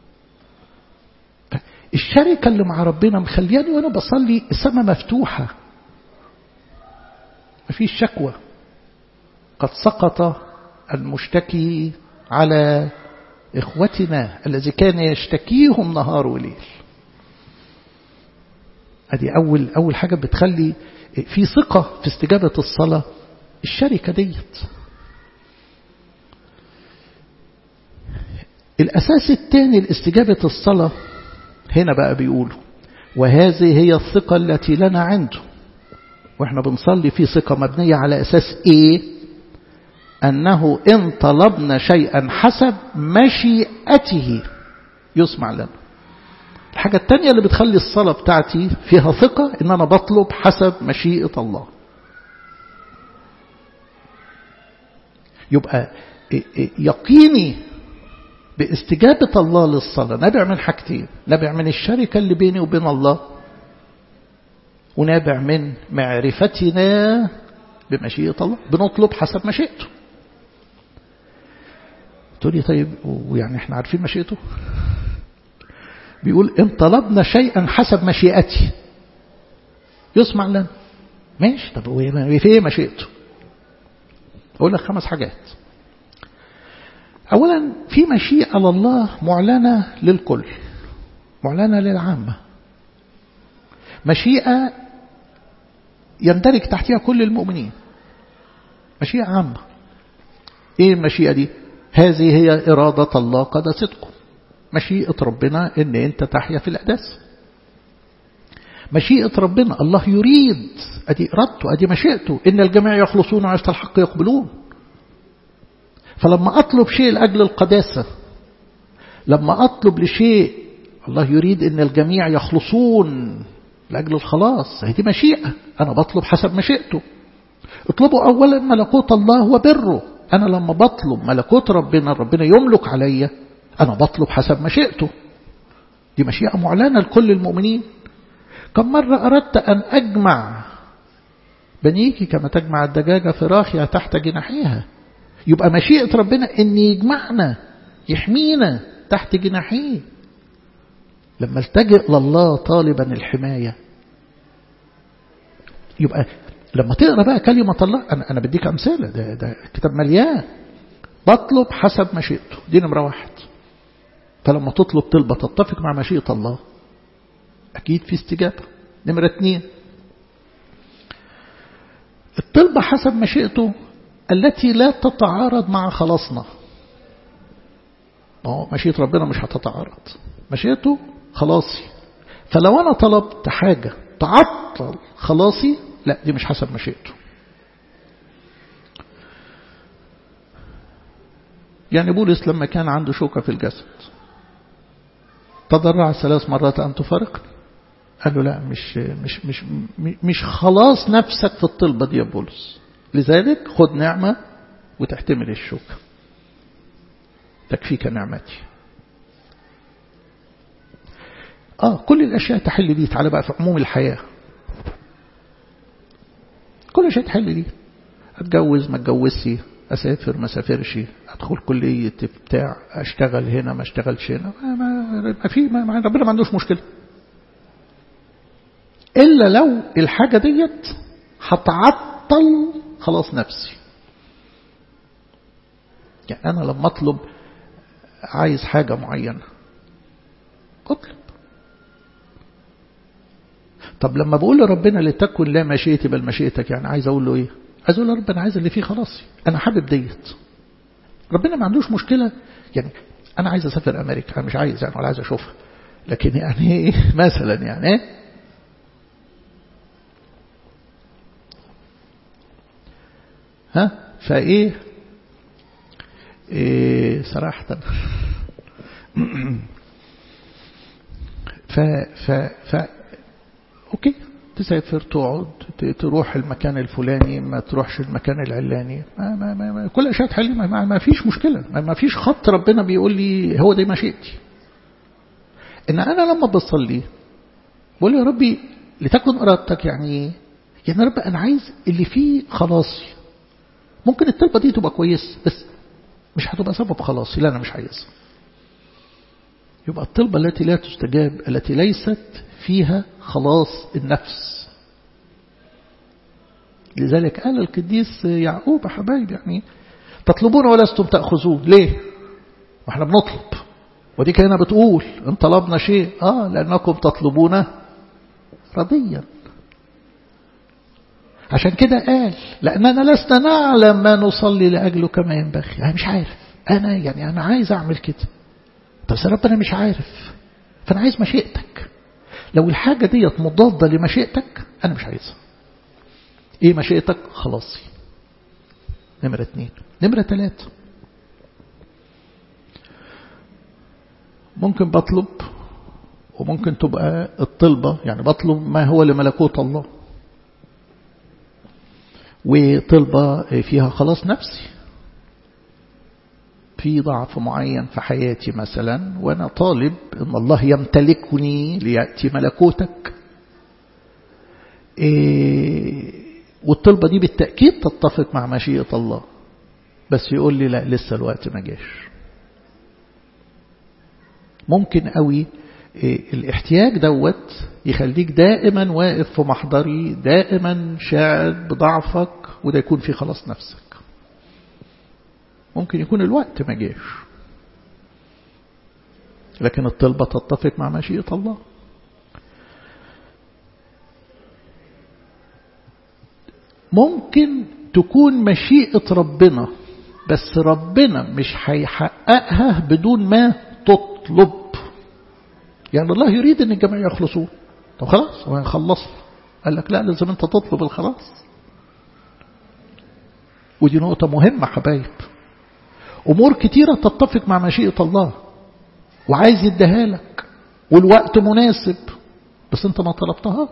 الشركة اللي مع ربنا مخلياني وأنا بصلي السماء مفتوحة، مفيش شكوى. قد سقط المشتكي على إخوتنا الذي كان يشتكيهم نهار وليل. ادي اول اول حاجة بتخلي في ثقة في استجابة الصلاة، الشركة ديت. الاساس الثاني لاستجابة الصلاة هنا بقى بيقولوا وهذه هي الثقة التي لنا عنده. واحنا بنصلي في ثقة مبنية على اساس ايه؟ انه ان طلبنا شيئا حسب مشيئته يسمع لنا. الحاجة التانية اللي بتخلي الصلاة بتاعتي فيها ثقة ان انا بطلب حسب مشيئة الله. يبقى يقيني باستجابة الله للصلاة نابع من حاجتين، نابع من الشركة اللي بيني وبين الله، ونابع من معرفتنا بمشيئة الله. بنطلب حسب مشيئته. تقولي طيب ويعني احنا عارفين مشيئته؟ بيقول ان طلبنا شيئا حسب مشيئتي يسمع لنا. ماشي، طب في ايه مشيئته؟ اقول لك خمس حاجات. اولا في مشيئة لله معلنة للكل، معلنة للعامة، مشيئة يندرج تحتها كل المؤمنين، مشيئة عامة. ايه المشيئة دي؟ هذه هي إرادة الله قداستكم. مشيئة ربنا ان انت تحيا في القداسة. مشيئة ربنا الله يريد، ادي ارادته، ادي مشيئته، ان الجميع يخلصون وعيشة الحق يقبلون. فلما اطلب شيء لاجل القداسة، لما اطلب لشيء الله يريد ان الجميع يخلصون لاجل الخلاص، هذه مشيئة، انا بطلب حسب مشيئته. اطلبوا اولا ملكوت الله وبره. انا لما بطلب ملكوت ربنا، ربنا يملك عليا، انا بطلب حسب مشيئته. دي مشيئة معلنة لكل المؤمنين. كم مرة اردت ان اجمع بنيك كما تجمع الدجاجة فراخها تحت جناحيها. يبقى مشيئة ربنا ان يجمعنا، يحمينا تحت جناحيه. لما التجئ لله طالبا الحماية، يبقى لما تقرأ بقى كلمة الله، أنا, أنا بديك أمثلة، ده, ده كتاب مليان. بطلب حسب مشيئته، دي نمرة واحد. فلما تطلب طلبة تتفق مع مشيئة الله، أكيد في استجابة. نمرة اتنين، الطلبة حسب مشيئته التي لا تتعارض مع خلاصنا. مشيئة ربنا مش هتتعارض، مشيئته خلاصي. فلو أنا طلبت حاجة تعطل خلاصي، لا، دي مش حسب مشيئته. يعني بولس لما كان عنده شوكة في الجسد تضرع ثلاث مرات أن تفارقني. قال له لا، مش مش مش مش خلاص نفسك في الطلبة دي يا بولس، لذلك خد نعمة وتحتمل الشوكة، تكفيك نعمتي. آه كل الأشياء تحل دي. تعالى بقى في عموم الحياة، كل شيء تحل دي. أتجوز ما أتجوزش، أسافر ما أسافرش، أدخل كلية بتاع، أشتغل هنا ما أشتغلش هنا، ما, ما في ما ربنا ما عندوش مشكلة. إلا لو الحاجة ديت هتعطل خلاص نفسي. يعني أنا لما أطلب عايز حاجة معينة أطلب. طب لما بقول لربنا لتكن لا مشيئتي بل مشيئتك، يعني عايز أقول له إيه؟ عايز أقول لربنا عايز اللي فيه خلاصي، أنا حابب ديت. ربنا ما عندوش مشكلة. يعني أنا عايز أسافر أمريكا، أنا مش عايز يعني ولا عايز أشوفها، لكن يعني إيه مثلا يعني إيه؟ ها فإيه إيه صراحة ف ف ف أوكي، تسافر تقعد تروح المكان الفلاني، ما تروحش المكان العلاني، ما ما ما كل أشياء تحل، ما, ما, ما فيش مشكلة، ما, ما فيش خط ربنا بيقول لي هو دي مشيئتي. إن أنا لما بصلي بقول يا ربي لتكن إرادتك، يعني يعني رب أنا عايز اللي فيه خلاصي. ممكن الطلبة دي تبقى كويس بس مش هتبقى سبب خلاصي، لا أنا مش عايزها. يبقى الطلبة التي لا تستجاب التي ليست فيها خلاص النفس. لذلك قال القديس يعقوب حبايب، يعني تطلبون ولستم تأخذون. ليه؟ واحنا بنطلب، ودي كأنها بتقول ان طلبنا شيء اه لأنكم تطلبون رضيا. عشان كده قال لأننا لسنا نعلم ما نصلي لأجله كما ينبغي. أنا مش عارف، أنا يعني أنا عايز أعمل كده، طب يا رب أنا مش عارف، فأنا عايز مشيئتك. لو الحاجة دي مضادة لمشيئتك أنا مش عايزها. إيه مشيئتك؟ خلاصي. نمرة اتنين. نمرة تلاتة، ممكن بطلب وممكن تبقى الطلبة يعني بطلب ما هو لملكوت الله، وطلبة فيها خلاص نفسي، في ضعف معين في حياتي مثلا وأنا طالب إن الله يمتلكني ليأتي ملكوتك. إيه والطلبة دي بالتأكيد تتفق مع مشيئة الله، بس يقول لي لا لسه الوقت ما جاش. ممكن قوي إيه الاحتياج دوت يخليك دائما واقف في محضري، دائما شاعر بضعفك، وده يكون في خلاص نفسك. ممكن يكون الوقت ما جاش، لكن الطلبة تتفق مع مشيئة الله. ممكن تكون مشيئة ربنا بس ربنا مش هيحققها بدون ما تطلب. يعني الله يريد ان الجميع يخلصون، طب خلاص هو هيخلصنا، قال لك لا لازم انت تطلب الخلاص. ودي نقطة مهمة حبايب. أمور كتيرة تتفق مع مشيئة الله وعايز يديها لك والوقت مناسب، بس انت ما طلبتهاش.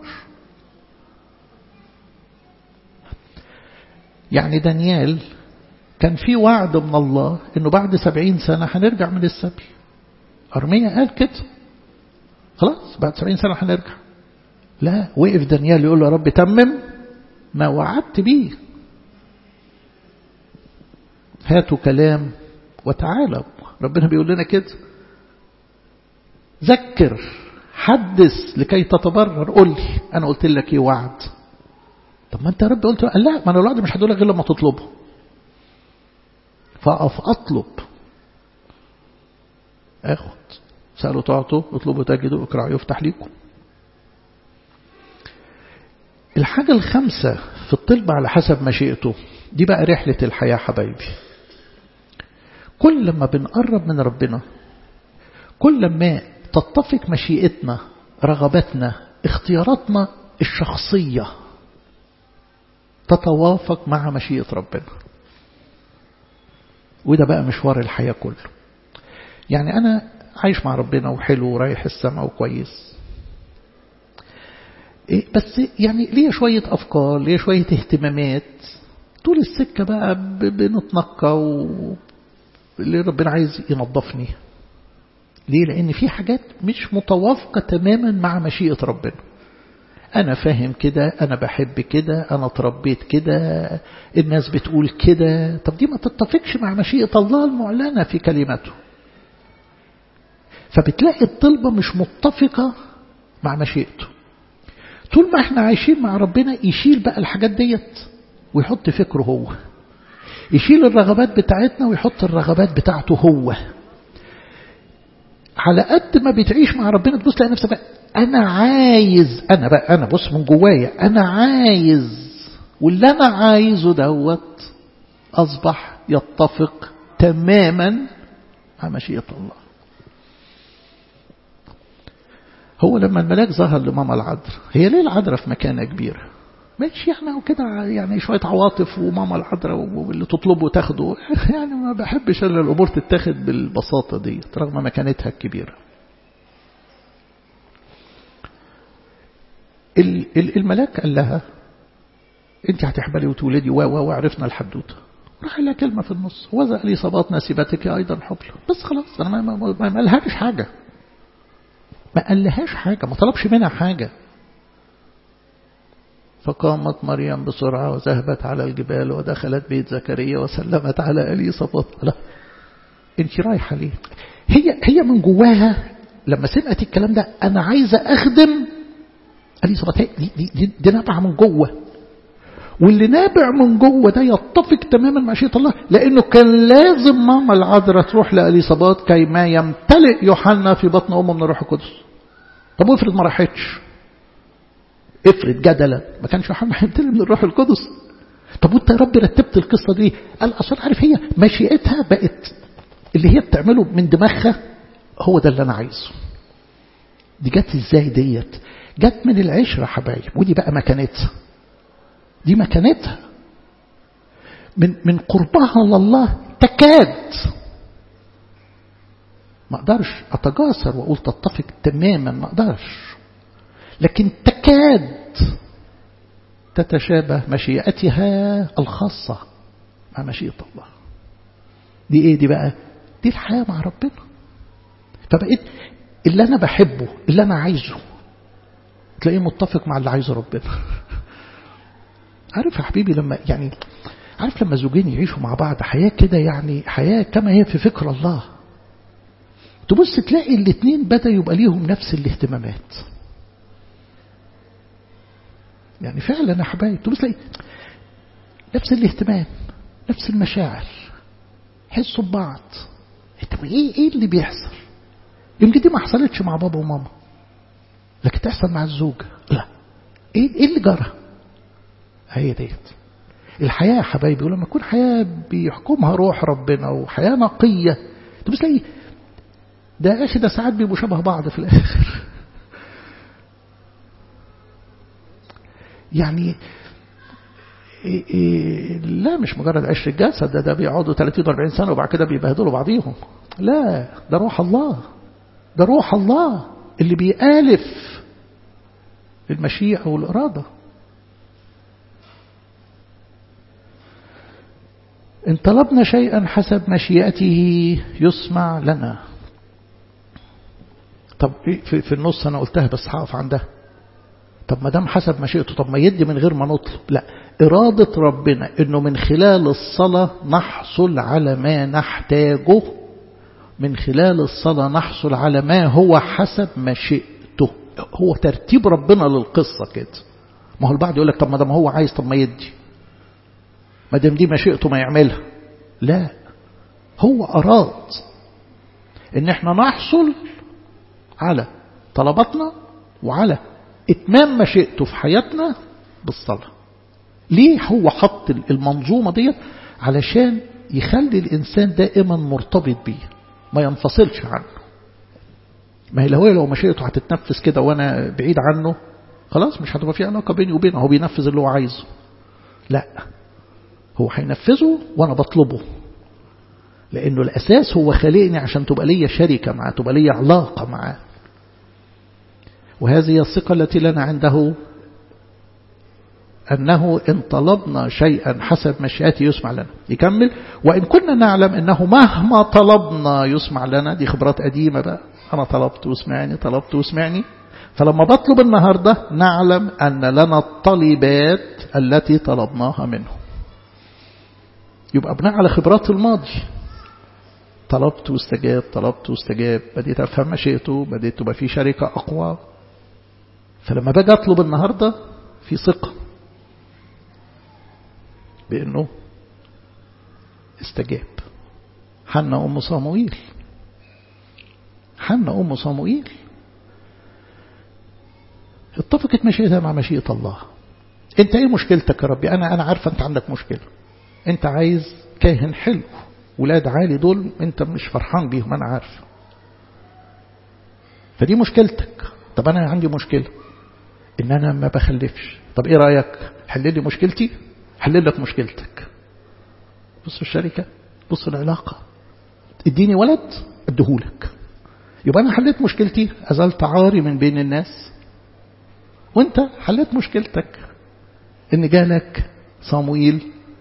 يعني دانيال كان في وعد من الله انه بعد سبعين سنة هنرجع من السبي. أرميا قال كده خلاص بعد سبعين سنة هنرجع. لا، وقف دانيال يقول له يا رب تمم ما وعدت بيه. هاتوا كلام وتعالوا. ربنا بيقول لنا كده، ذكر حدث لكي تتبرر. قل لي أنا قلت لك إيه وعد. طب ما أنت يا رب قلت، قال لا ما أنا الوعد مش هدولك غير لما تطلبه. فأقف أطلب، أخد. سألوا تعطوا، اطلبوا تجدوا، اقرأوا يفتح لكم. الحاجة الخامسة في الطلب على حسب مشيئته، دي بقى رحلة الحياة حبايبي. كل ما بنقرب من ربنا كل ما تتفق مشيئتنا، رغباتنا، اختياراتنا الشخصية تتوافق مع مشيئة ربنا. وده بقى مشوار الحياة كله. يعني أنا عايش مع ربنا وحلو ورايح السماء وكويس، إيه بس يعني ليه شوية أفكار، ليه شوية اهتمامات طول السكة بقى بنتنقى، واللي ربنا عايز ينظفني. ليه؟ لأن في حاجات مش متوافقة تماما مع مشيئة ربنا. أنا فاهم كده، أنا بحب كده، أنا تربيت كده، الناس بتقول كده. طب دي ما تتفقش مع مشيئة الله المعلنة في كلمته. فبتلاقي الطلبة مش متفقة مع مشيئته. طول ما احنا عايشين مع ربنا يشيل بقى الحاجات ديت ويحط فكره هو، يشيل الرغبات بتاعتنا ويحط الرغبات بتاعته هو. على قد ما بتعيش مع ربنا تبص تلاقي نفسك بقى أنا عايز، أنا بقى أنا بص من جوايا أنا عايز، واللي أنا عايزه دوت أصبح يتفق تماما مع مشيئة الله. هو لما الملاك ظهر لماما العذراء، هي ليه العذراء في مكانة كبيرة؟ ماشي يعني وكده يعني شوية عواطف وماما العذراء واللي تطلبه تاخده، يعني ما بحبش ان الأمور تتاخد بالبساطة دي رغم مكانتها الكبيرة. الملاك قال لها انت هتحبلي وتولدي و و وعرفنا الحدوته. راح لها كلمة في النص، وذا اليصابات ناسبتك أيضا حبل. بس خلاص أنا ما, ما, ما, ما قالهاش حاجة، ما قالهاش حاجة، ما طلبش منها حاجة. فقامت مريم بسرعة وذهبت على الجبال ودخلت بيت زكريا وسلمت على إليصابات. لا انت رايحة ليه؟ هي هي من جواها لما سمعت الكلام ده أنا عايزة أخدم إليصابات. دي, دي, دي, دي نابعة من جوه، واللي نابع من جوه ده يتفق تماما مع مشيئة الله. لأنه كان لازم ماما العذراء تروح لإليصابات كي ما يمتلئ يوحنا في بطن أمه من الروح القدس. طب وافرض ما راحتش؟ افرض جدلا ما كانش يوحنا هيمتلئ من الروح القدس. طب وانت يا رب رتبت القصة دي؟ قال أصلا عارف هي مشيئتها بقت اللي هي بتعمله من دماغها هو ده اللي أنا عايزه. دي جت ازاي ديت؟ جت من العشرة حبايب، ودي بقى مكانتها، دي مكانتها من من قربها لله. تكاد ما اقدرش اتجاسر واقول تتفق تماما، ما اقدرش، لكن تكاد تتشابه مشيئتها الخاصة مع مشيئة الله. دي ايه دي بقى؟ دي الحياة مع ربنا. فبقيت اللي انا بحبه اللي انا عايزه تلاقيه متفق مع اللي عايزه ربنا. عارف يا حبيبي لما يعني عارف لما زوجين يعيشوا مع بعض حياة كده، يعني حياة كما هي في فكر الله، تبص تلاقي الاثنين بدأ يبقى ليهم نفس الاهتمامات. يعني فعلا يا حبايب تبص تلاقي نفس الاهتمام، نفس المشاعر، حسوا ببعض. طب ايه ايه اللي بيحصل؟ يمكن دي ما حصلتش مع بابا وماما، لكن تحصل مع الزوجة. لا، ايه ايه اللي جرى؟ هي ديت الحياة يا حبايبي. ولما تكون حياة بيحكمها روح ربنا وحياة نقية، تبص تلاقي ده اخي ده ساعات بيبقوا شبه بعض في الاخر. يعني إيه إيه لا مش مجرد عشر الجسد، ده, ده بيقعدوا ثلاثين وأربعين سنة وبعد كده بيبهدلوا بعضيهم. لا، ده روح الله، ده روح الله اللي بيألف المشيئة والإرادة. إن طلبنا شيئا حسب مشيئته يسمع لنا. طب في, في النص أنا قلتها بس هقف عندها. طب ما دام حسب مشيئته، طب ما يدي من غير ما نطلب؟ لا، إرادة ربنا إنه من خلال الصلاة نحصل على ما نحتاجه، من خلال الصلاة نحصل على ما هو حسب مشيئته. هو ترتيب ربنا للقصة كده. ما هو البعض يقول لك طب ما دام هو عايز طب ما يدي، ما دام دي مشيئته ما يعملها. لا، هو أراد إن احنا نحصل على طلباتنا وعلى إتمام مشيئته في حياتنا بالصلاة. ليه هو حط المنظومة دي؟ علشان يخلي الإنسان دائما مرتبط بيه، ما ينفصلش عنه. ما هي لو لو مشيئته هتتنفذ كده وأنا بعيد عنه، خلاص مش هتبقى في علاقة بيني وبينه. هو بينفذ اللي هو عايزه. لا، هو هينفذه وأنا بطلبه، لأنه الأساس هو خلقني عشان تبقى لي شركة معه، تبقى لي علاقة معه. وهذه الثقة التي لنا عنده، أنه إن طلبنا شيئا حسب مشيئته يسمع لنا. يكمل: وإن كنا نعلم أنه مهما طلبنا يسمع لنا. دي خبرات قديمة بقى، أنا طلبت وسمعني، طلبت وسمعني. فلما بطلب النهاردة نعلم أن لنا الطلبات التي طلبناها منه. يبقى بناء على خبرات الماضي، طلبت واستجاب، طلبت واستجاب، بديت أفهم مشيئته، بديت تبقى في شركة أقوى. فلما باجي أطلب النهاردة في ثقة بأنه استجاب. حنا أم صموئيل، حنا أم صموئيل اتفقت مشيئتها مع مشيئة الله. انت ايه مشكلتك يا ربي؟ انا انا عارفه انت عندك مشكلة. انت عايز كاهن حلو، ولاد عالي دول انت مش فرحان بيهم، انا عارف. فدي مشكلتك. طب انا عندي مشكلة ان انا ما بخلفش. طب ايه رأيك حل لي مشكلتي، حل لك مشكلتك. بص الشركة، بص العلاقة. اديني ولد اديهولك، يبقى انا حليت مشكلتي، ازلت عاري من بين الناس. وانت حليت مشكلتك ان جالك صموئيل.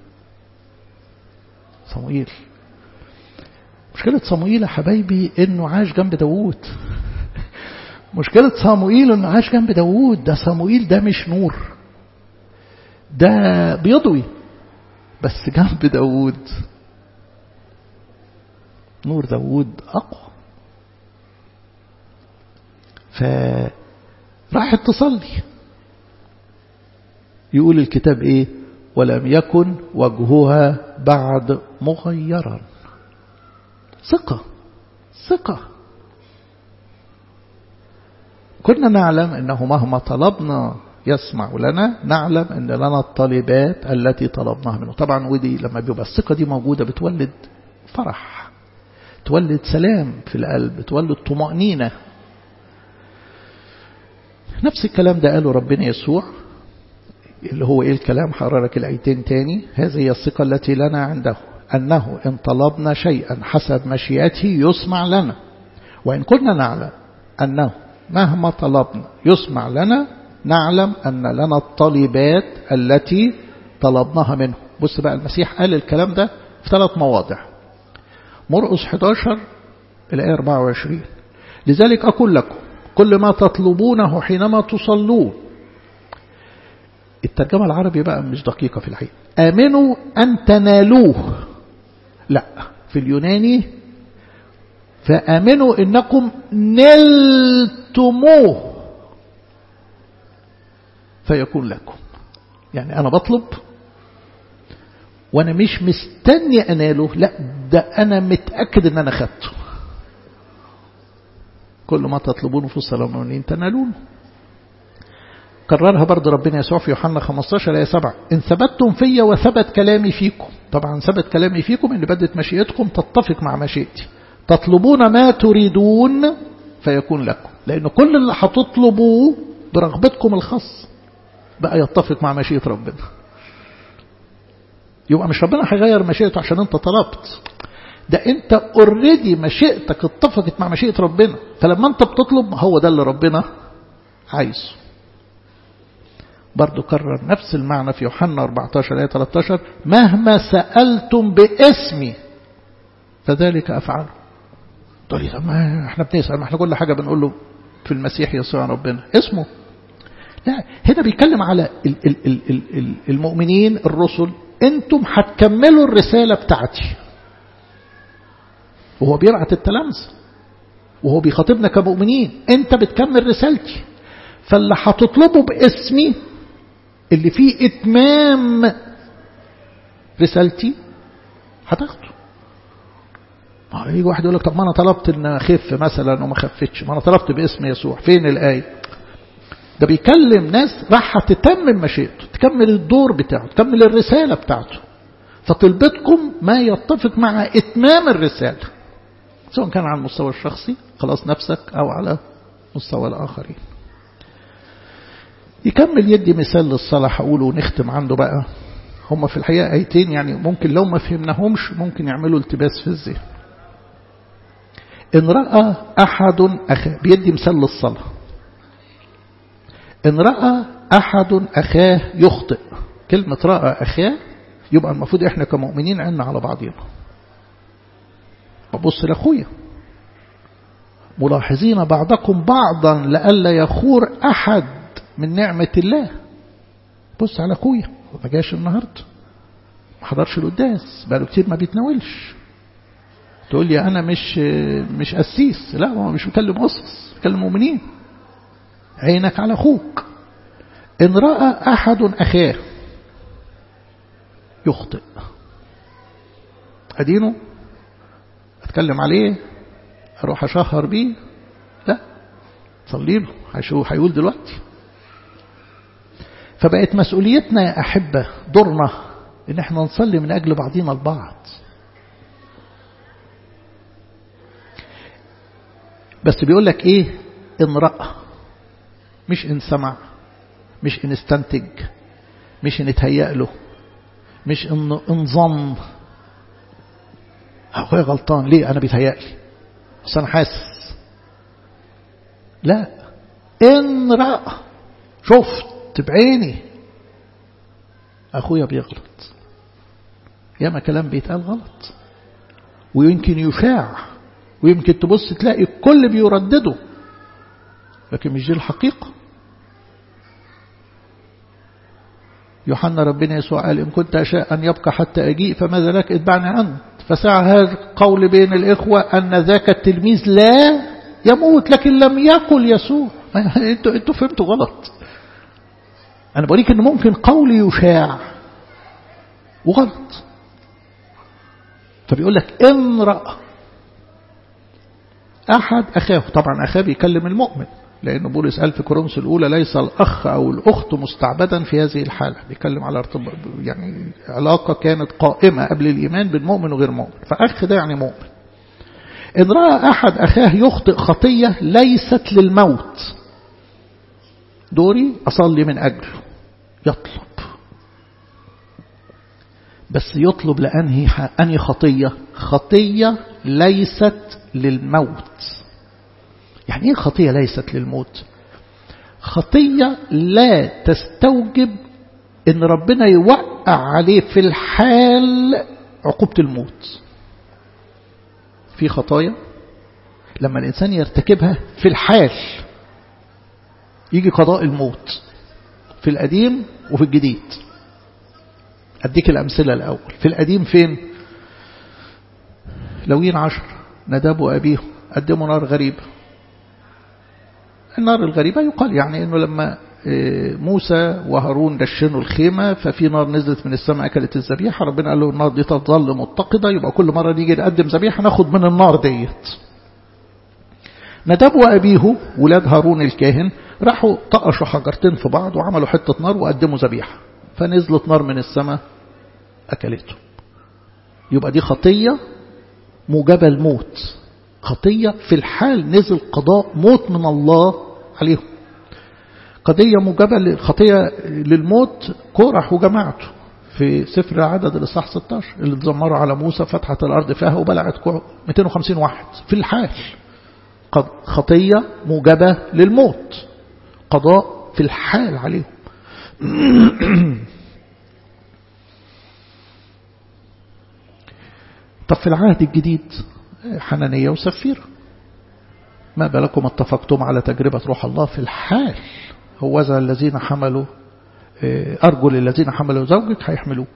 صموئيل مشكلة صموئيل يا حبايبي انه عاش جنب داوود. مشكلة صموئيل انه عاش جنب داوود. ده صموئيل ده مش نور، ده بيضوي، بس جنب داوود نور داوود أقوى. فراحت تصلي، يقول الكتاب إيه؟ ولم يكن وجهها بعد مغيرا. ثقة، ثقة. كنا نعلم أنه مهما طلبنا يسمع لنا نعلم أن لنا الطالبات التي طلبناها منه. طبعا ودي لما بيبقى الثقة دي موجودة بتولد فرح، تولد سلام في القلب، تولد طمأنينة. نفس الكلام ده قاله ربنا يسوع، اللي هو إيه الكلام؟ حررك الآيتين تاني. هذه هي الثقة التي لنا عنده، أنه إن طلبنا شيئا حسب مشيئته يسمع لنا، وإن كنا نعلم أنه مهما طلبنا يسمع لنا نعلم أن لنا الطالبات التي طلبناها منه. بص بقى المسيح قال الكلام ده في ثلاث مواضع. مرقس احد عشر الآية أربعة وعشرين: لذلك أقول لكم كل ما تطلبونه حينما تصلون. الترجمة العربي بقى مش دقيقة في الحقيقة. آمنوا أن تنالوه. لا، في اليوناني فآمنوا إنكم نلتموه فيكون لكم. يعني أنا بطلب وأنا مش مستني أناله، لا ده أنا متأكد أن أنا خدته. كل ما تطلبونه في الصلاة مؤمنين تنالونه. كررها برضه ربنا يسوع في يوحنا خمسة عشر آية سبعة: إن ثبتتم في وثبت كلامي فيكم. طبعا ثبت كلامي فيكم إن بدت مشيئتكم تتفق مع مشيئتي. تطلبون ما تريدون فيكون لكم. لأن كل اللي هتطلبوه برغبتكم الخاص بقى يتفق مع مشيئة ربنا. يبقى مش ربنا هيغير مشيئته عشان انت طلبت، ده انت اوريدي مشيئتك اتفقت مع مشيئة ربنا. فلما انت بتطلب هو ده اللي ربنا عايزه. برضو كرر نفس المعنى في يوحنا أربعة عشر آية ثلاثة عشر: مهما سألتم باسمي فذلك أفعله. تقول لي طب ما احنا بنسأل، ما احنا كل حاجة بنقول له في المسيح يسوع ربنا اسمه. لا، هنا بيتكلم على المؤمنين الرسل. انتم هتكملوا الرسالة بتاعتي، وهو بيبعت التلامذة وهو بيخاطبنا كمؤمنين. انت بتكمل رسالتي، فاللي هتطلبه باسمي اللي فيه اتمام رسالتي هتاخده. يجي واحد يقول لك طب ما انا طلبت ان اخف مثلا وما خفتش، ما انا طلبت باسم يسوع، فين الآية؟ ده بيكلم ناس راح تتمم مشيئته، تكمل الدور بتاعه، تكمل الرسالة بتاعته. فطلبتكم ما يتفق مع اتمام الرسالة، سواء كان على المستوى الشخصي خلاص نفسك او على مستوى الآخرين. يكمل يدي مثال للصلاة هقوله ونختم عنده بقى. هم في الحقيقة آيتين يعني ممكن لو ما فهمناهمش ممكن يعملوا التباس في الذهن. إن رأى أحد أخاه، بيدي مثال للصلاة. إن رأى أحد أخاه يخطئ، كلمة رأى أخاه يبقى المفروض إحنا كمؤمنين عنا على بعضنا. ببص لأخويا ملاحظين بعضكم بعضا لئلا يخور أحد من نعمة الله. بص على أخويا ما جاش النهاردة، ما حضرش القداس، بقاله كتير ما بيتناولش. تقول لي أنا مش مش أسيس، لا هو مش بيكلم أسس، بيكلم مؤمنين. عينك على أخوك. إن رأى أحد أخاه يخطئ، أدينه أتكلم عليه أروح أشهر بيه؟ لا، صلي له، هيقول دلوقتي. فبقت مسؤوليتنا يا أحبة، دورنا إن احنا نصلي من أجل بعضنا البعض. بس بيقول لك إيه؟ إن رأى، مش إن سمع، مش إن استنتج، مش إن اتهيأ له، مش إن انظن أخويا غلطان ليه أنا بيتهيألي بس أنا حاسس. لا، إن رأى، شفت بعيني أخويا بيغلط. ياما كلام بيتقال غلط ويمكن يشاع ويمكن تبص تلاقي الكل بيردده، لكن مش دي الحقيقة. يوحنا ربنا يسوع قال إن كنت أشاء أن يبقى حتى أجيء فماذا لك اتبعني عنه. فسعى هذا قول بين الإخوة أن ذاك التلميذ لا يموت، لكن لم يقل يسوع. انتوا انتوا فهمتوا غلط. أنا بقولك إن ممكن قول يشاع وغلط. فبيقول لك إن رأى أحد أخاه، طبعا أخاه بيكلم المؤمن، لأن بولس قال في كورنثوس الأولى ليس الأخ أو الأخت مستعبدا في هذه الحالة، بيتكلم على ارتباط يعني علاقة كانت قائمة قبل الإيمان بين مؤمن وغير مؤمن، فأخ ده يعني مؤمن. إن رأى أحد أخاه يخطئ خطية ليست للموت، دوري أصلي من أجله، يطلب، بس يطلب لأنهي أنهي خطية؟ خطية ليست للموت. يعني إيه خطية ليست للموت؟ خطية لا تستوجب إن ربنا يوقع عليه في الحال عقوبة الموت. في خطايا لما الإنسان يرتكبها في الحال يجي قضاء الموت، في القديم وفي الجديد. أديك الأمثلة الأول. في القديم فين؟ لوين عشر نداب وأبيه قدموا نار غريبة. النار الغريبة يقال يعني أنه لما موسى وهارون دشنوا الخيمة ففي نار نزلت من السماء أكلت الذبيحة، ربنا قال له النار دي تظل متقدة، يبقى كل مرة نيجي نقدم ذبيحة ناخد من النار ديت. نداب وأبيه ولاد هارون الكاهن راحوا طقشوا حجرتين في بعض وعملوا حتة نار وقدموا ذبيحة، فنزلت نار من السماء أكلته. يبقى دي خطية موجبة الموت، خطية في الحال نزل قضاء موت من الله عليهم. قضية موجبة للخطية للموت كورح وجماعته في سفر العدد الإصحاح ستة عشر اللي اتذمروا على موسى فتحت الأرض فيها وبلعت مئتين وخمسين واحد في الحال. خطية موجبة للموت، قضاء في الحال عليهم. طب في العهد الجديد حنانية وسفيرة، ما بالكم اتفقتم على تجربة روح الله في الحال، هوذا الذين حملوا أرجل الذين حملوا زوجك هيحملوك.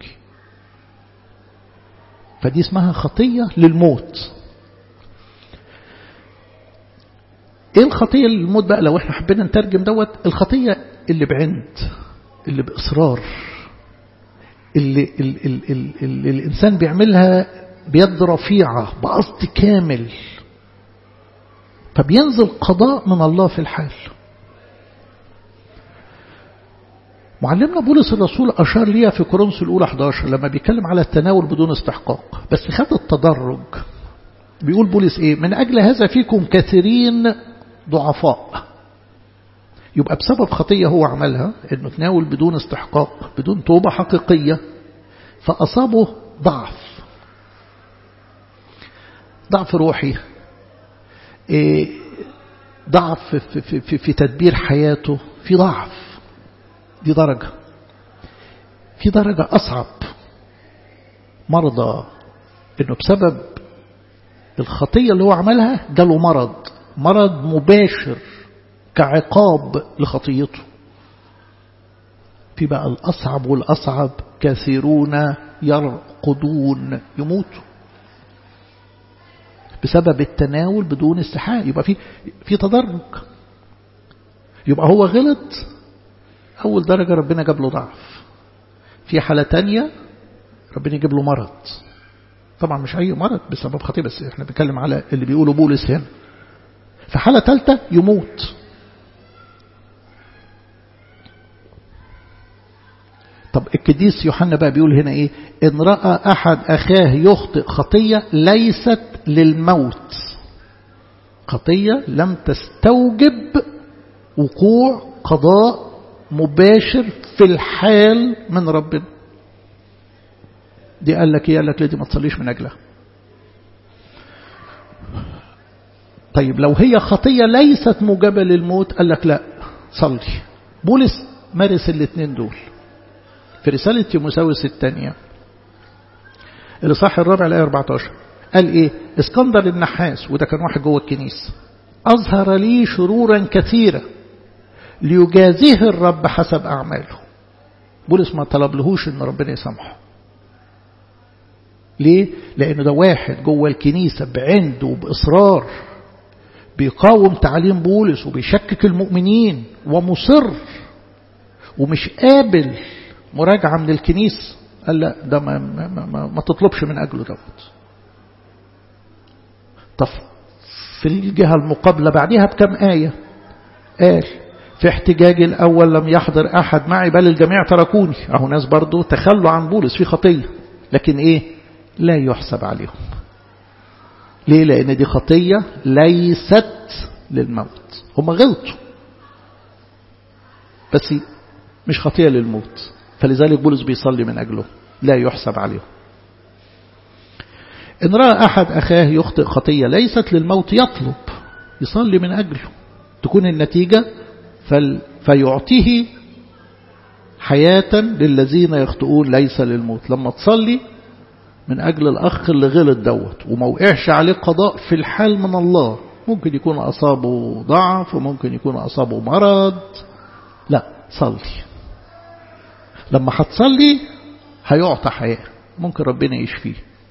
فدي اسمها خطية للموت. ايه الخطية للموت بقى لو احنا حبينا نترجم دوت؟ الخطية اللي بعند، اللي بإصرار، اللي, اللي, اللي, اللي الإنسان بيعملها بيد رفيعة بقصد كامل، فبينزل قضاء من الله في الحال. معلمنا بولس الرسول أشار ليها في كورنثوس الأولى أحد عشر لما بيتكلم على التناول بدون استحقاق، بس خد التدرج. بيقول بولس إيه؟ من أجل هذا فيكم كثيرين ضعفاء. يبقى بسبب خطية هو عملها، إنه تناول بدون استحقاق بدون توبة حقيقية، فأصابه ضعف، ضعف روحي، ضعف في, في, في, في تدبير حياته، في ضعف. دي درجة. في درجة أصعب، مرضى، إنه بسبب الخطية اللي هو عملها جاله مرض، مرض مباشر كعقاب لخطيته. في بقى الأصعب والأصعب، كثيرون يرقدون يموتوا بسبب التناول بدون استحقاق. يبقى في في تدرج. يبقى هو غلط أول درجة ربنا جاب له ضعف، في حالة تانية ربنا يجيب له مرض، طبعا مش أي مرض بسبب خطية، بس احنا بنتكلم على اللي بيقولوا بولس هنا. في حالة ثالثة يموت. طب القديس يوحنا بقى بيقول هنا ايه؟ ان رأى احد اخاه يخطئ خطية ليست للموت، خطية لم تستوجب وقوع قضاء مباشر في الحال من ربنا. دي قال لك ايه؟ قال لك ليه دي ما تصليش من اجلها. طيب لو هي خطية ليست موجبة للموت قال لك لا صلي. بولس مارس الاثنين دول في رسالة تيموثاوس الثانية الإصحاح الرابع الآية أربعة عشر. قال ايه؟ اسكندر النحاس، وده كان واحد جوه الكنيسة، أظهر لي شرورا كثيرة ليجازيه الرب حسب أعماله. بولس ما طلب لهوش ان ربنا يسامحه. ليه؟ لأنه ده واحد جوه الكنيسة بعنده وبإصرار بيقاوم تعليم بولس وبيشكك المؤمنين ومصر ومش قابل مراجعة من الكنيسة. قال لا ده ما, ما, ما, ما تطلبش من أجله دوت. طب في الجهة المقابلة بعدها بكم آية قال في احتجاج الأول لم يحضر أحد معي بل الجميع تركوني. أهو ناس برضو تخلوا عن بولس في خطية، لكن إيه؟ لا يحسب عليهم. ليه؟ لأن دي خطية ليست للموت. هم غلطوا بس مش خطية للموت، فلذلك بولس بيصلي من أجله لا يحسب عليهم. إن رأى أحد أخاه يخطئ خطية ليست للموت يطلب يصلي من أجله، تكون النتيجة فيعطيه حياة للذين يخطئون ليس للموت. لما تصلي من أجل الأخ اللي غلط دوت وما وقعش عليه قضاء في الحال من الله، ممكن يكون أصابه ضعف وممكن يكون أصابه مرض، لا صلي. لما هتصلي هيعطى حياة، ممكن ربنا يشفيه.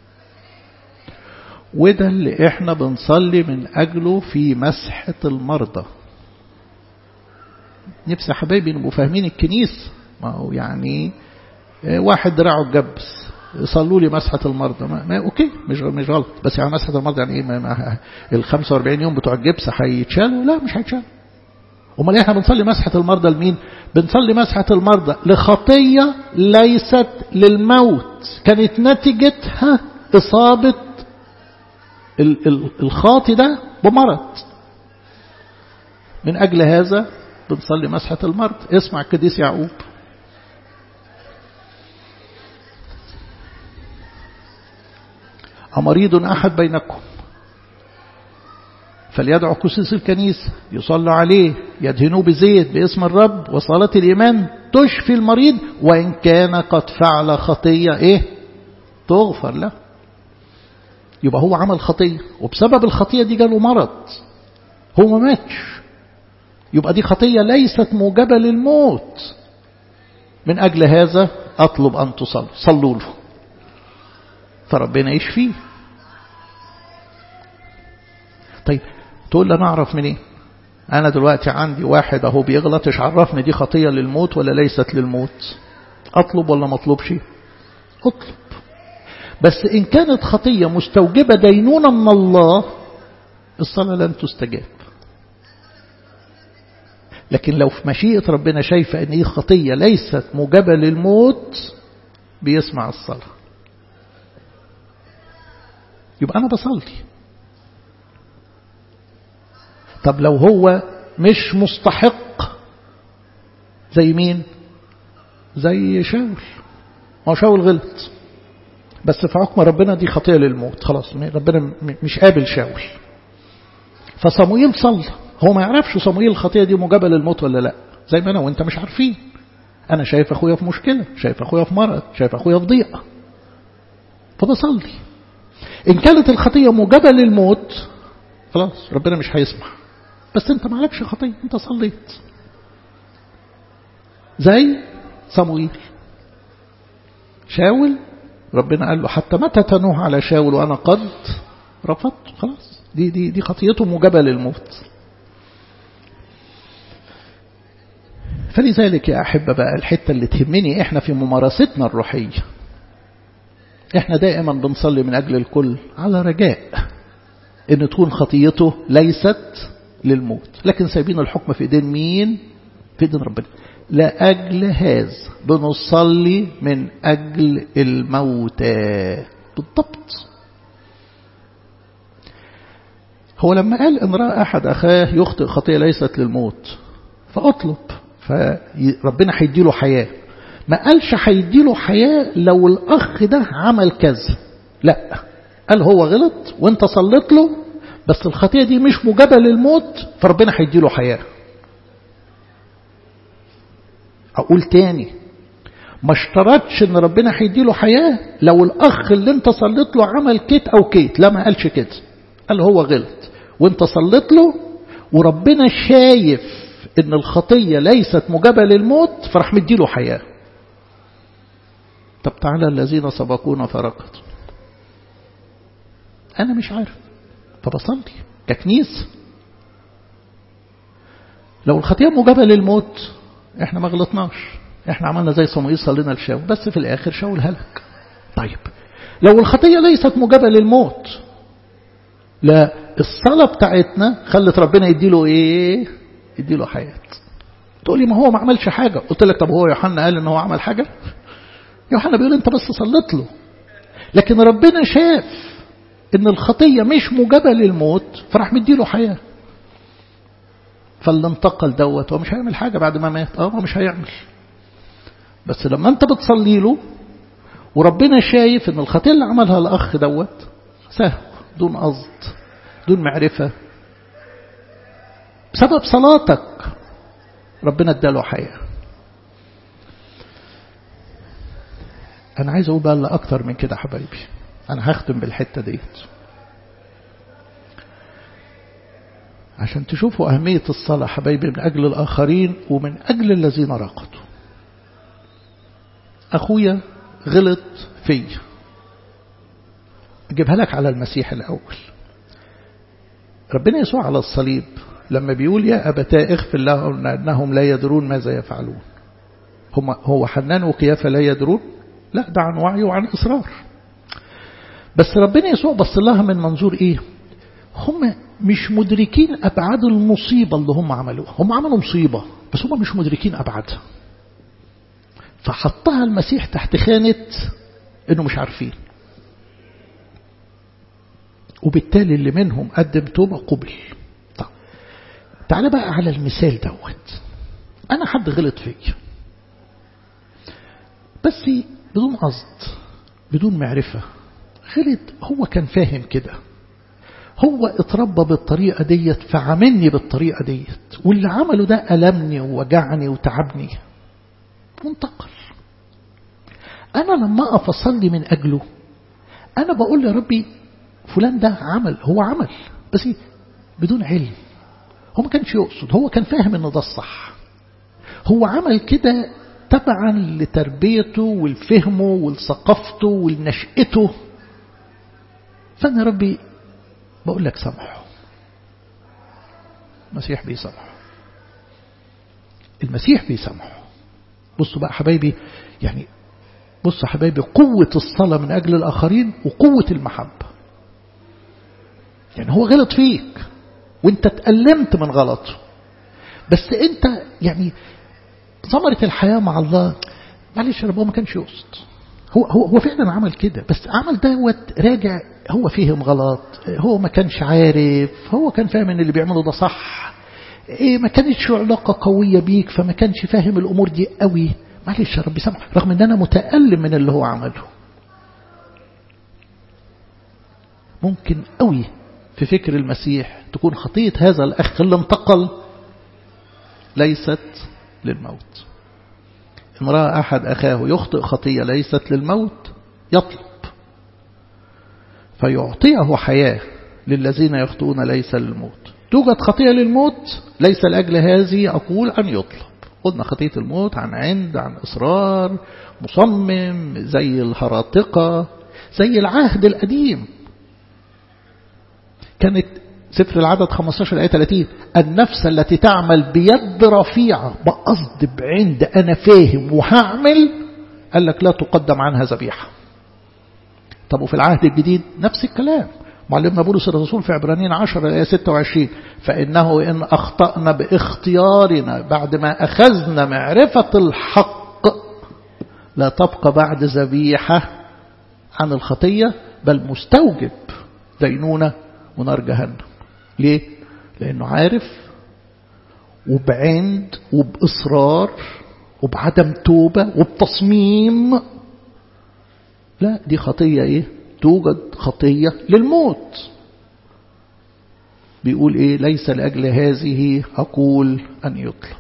وده اللي احنا بنصلي من أجله في مسحة المرضى. نفسي حبايبي نبقوا فاهمين الكنيسة. ما هو يعني واحد دراعه اتجبس صلوا لي مسحة المرضى، ما, ما اوكي مش مش غلط، بس يعني مسحة المرضى يعني ايه؟ ما ما ال خمسة وأربعين يوم بتوع الجبس هيتشالوا؟ لا مش هيتشالوا. امال احنا بنصلي مسحة المرضى لمين؟ بنصلي مسحة المرضى لخطية ليست للموت، كانت نتيجتها إصابة الخاطي ده بمرض. من أجل هذا بنصلي مسحة المرض. اسمع القديس يعقوب: أمريض أحد بينكم فليدعو كسوس الكنيسة يصلى عليه يدهنوه بزيت باسم الرب وصلاة الإيمان تشفي المريض وإن كان قد فعل خطية إيه تغفر له. يبقى هو عمل خطية وبسبب الخطية دي جاله مرض، هو ما ماتش، يبقى دي خطية ليست موجبة للموت. من أجل هذا أطلب أن تصلوا، صلوا له فربنا يشفيه. طيب تقول لي نعرف منين؟ إيه؟ أنا دلوقتي عندي واحد أهو بيغلط، إيش عرفني دي خطية للموت ولا ليست للموت؟ أطلب ولا ما أطلبش؟ أطلب. بس إن كانت خطية مستوجبة دينونة من الله الصلاة لن تستجاب. لكن لو في مشيئة ربنا شايفة أن هي خطية ليست موجبة للموت بيسمع الصلاة، يبقى أنا بصلي. طب لو هو مش مستحق زي مين؟ زي شاول. ما شاول غلط بس في حكم ربنا دي خطية للموت، خلاص ربنا مش قابل شاول. فصموئيل صلى، هو ما يعرفش صموئيل الخطية دي موجبة للموت ولا لا، زي ما أنا وإنت مش عارفين. أنا شايف أخويا في مشكلة، شايف أخويا في مرض، شايف أخويا في ضيقة، فبصلي. إن كانت الخطية موجبة للموت خلاص ربنا مش هيسمح، بس أنت ما عليكش خطية، أنت صليت. زي صموئيل شاول ربنا قال له حتى متى تنوح على شاول وأنا قد رفضت، خلاص دي دي دي خطيته موجبة للموت. فلذلك يا أحبة بقى الحتة اللي تهمني إحنا في ممارستنا الروحية، إحنا دائما بنصلي من أجل الكل على رجاء إن تكون خطيته ليست للموت، لكن سايبين الحكم في إيدين مين؟ في إيدين ربنا. لأجل هذا بنصلي من أجل الموتى بالضبط. هو لما قال إن رأى أحد أخاه يخطئ خطية ليست للموت فأطلب، فربنا هيديله حياة. ما قالش هيديله حياة لو الأخ ده عمل كذا، لا، قال هو غلط وانت صليت له بس الخطية دي مش موجبة للموت فربنا هيديله حياة. أقول تاني، ما اشترطش ان ربنا هيديله حياة لو الأخ اللي انت صليت له عمل كيت أو كيت، لا ما قالش كده، قال هو غلط وانت صليت له وربنا شايف ان الخطية ليست موجبة للموت فرح مديله حياة. طب تعالى الذين سبقونا فرقت، أنا مش عارف فبصلي ككنيسة. لو الخطية موجبة للموت احنا ما غلطناش، احنا عملنا زي صموئيل صلينا لشاول بس في الآخر شاول هلك. طيب لو الخطية ليست موجبة للموت، لا، الصلاة بتاعتنا خلت ربنا يديله ايه؟ اديله حياة. تقول لي ما هو ما عملش حاجة. قلت لك طب هو يوحنا قال ان هو عمل حاجة؟ يوحنا بيقول انت بس صلت له، لكن ربنا شاف ان الخطية مش موجبة للموت فراح مديله حياة. فاللي انتقل دوت هو مش هيعمل حاجة بعد ما مات. اه هو مش هيعمل، بس لما انت بتصلي له وربنا شايف ان الخطية اللي عملها الاخ دوت سهو دون قصد دون معرفة، بسبب صلاتك ربنا اداله حياة. انا عايز اقول بقى اكتر من كده حبايبي، انا هختم بالحتة ديت عشان تشوفوا أهمية الصلاة حبايبي من أجل الآخرين ومن أجل الذين راقدوا. أخويا غلط في، أجيبها لك على المسيح الأول. ربنا يسوع على الصليب لما بيقول يا أبتاه اغفر لهم أنهم لا يدرون ماذا يفعلون، هم هو حنان وقيافة لا يدرون؟ لا، ده عن وعي وعن إصرار. بس ربنا يسوع بص لها من منظور إيه؟ هم مش مدركين أبعاد المصيبة اللي هم عملوها. هم عملوا مصيبة بس هم مش مدركين أبعادها، فحطها المسيح تحت خانة إنه مش عارفين، وبالتالي اللي منهم قدم توبة قبل. طب تعال بقى على المثال دوت. أنا حد غلط فيا بس بدون قصد بدون معرفة، غلط هو كان فاهم كده، هو اتربى بالطريقة ديت فعملني بالطريقة ديت، واللي عمله ده ألمني ووجعني وتعبني، منتقل. أنا لما أقف أصلي من أجله أنا بقول يا ربي فلان ده عمل، هو عمل بس بدون علم، هو ما كانش يقصد، هو كان فاهم إنه ده الصح، هو عمل كده تبعا لتربيته والفهمه والثقافته والنشأته. فأنا ربي بقول لك سامحه. المسيح بيسامحه، المسيح بيسامحه. بصوا بقى حبايبي، يعني بصوا حبايبي قوة الصلاة من أجل الآخرين وقوة المحبة. يعني هو غلط فيك وانت تألمت من غلطه، بس انت يعني ثمرة الحياة مع الله، معلش يا رب هو ما كانش يقصد، هو هو هو فعلا عمل كده، بس عمل دوت راجع هو فهم غلط، هو ما كانش عارف، هو كان فاهم ان اللي بيعمله ده صح، إيه ما كانتش علاقة قوية بيك فما كانش فاهم الأمور دي قوي. معلش يا رب سامح، رغم ان انا متألم من اللي هو عمله. ممكن قوي في فكر المسيح تكون خطية هذا الأخ اللي انتقل ليست للموت. امرأة أحد أخاه يخطئ خطية ليست للموت يطلب فيعطيه حياة للذين يخطئون ليس للموت. توجد خطية للموت ليس لأجل هذه أقول أن يطلب. قلنا خطية الموت عن عند عن إصرار مصمم، زي الهراطقة، زي العهد القديم. كانت سفر العدد خمسة عشر آية ثلاثين النفس التي تعمل بيد رفيعة بقصد بعند أنا فاهم وهعمل، قال لك لا تقدم عنها ذبيحة. طب وفي العهد الجديد نفس الكلام. معلمنا بولس الرسول في عبرانيين عشرة آية ستة وعشرين فإنه إن أخطأنا باختيارنا بعد ما أخذنا معرفة الحق لا تبقى بعد ذبيحة عن الخطية بل مستوجب دينونة ونار جهنم. ليه؟ لأنه عارف وبعند وبإصرار وبعدم توبة وبتصميم. لا دي خطية إيه؟ توجد خطية للموت. بيقول إيه؟ ليس لأجل هذه أقول أن يطلب.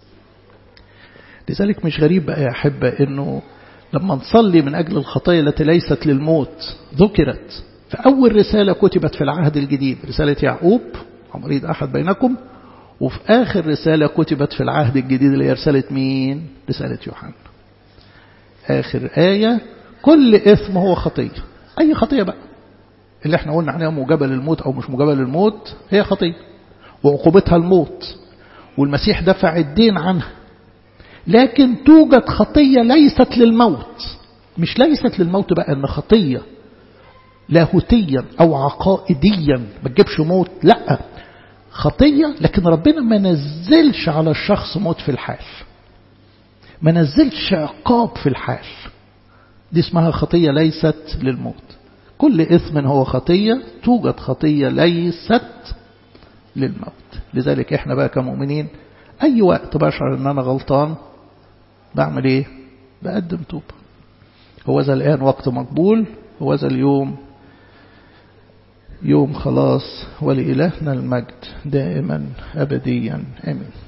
لذلك مش غريب بقى يا أحبة إنه لما نصلي من أجل الخطايا التي ليست للموت ذكرت في أول رسالة كتبت في العهد الجديد رسالة يعقوب مريض أحد بينكم، وفي آخر رسالة كتبت في العهد الجديد اللي هي رسالة مين؟ رسالة يوحنا. آخر آية كل إثم هو خطية. أي خطية بقى اللي احنا قلنا عنها موجبة للموت أو مش موجبة للموت هي خطية وعقوبتها الموت، والمسيح دفع الدين عنها. لكن توجد خطية ليست للموت. مش ليست للموت بقى ان خطية لاهوتيا او عقائديا ما تجيبش موت، لا، خطية لكن ربنا ما نزلش على الشخص موت في الحال، ما نزلش عقاب في الحال، دي اسمها خطية ليست للموت. كل إثم هو خطية، توجد خطية ليست للموت. لذلك احنا بقى كمؤمنين أي وقت بشعر أن أنا غلطان بعمل إيه؟ بقدم توبة. هو ذا الآن وقت مقبول، هو ذا اليوم يوم خلاص، ولإلهنا المجد دائما أبديا آمين.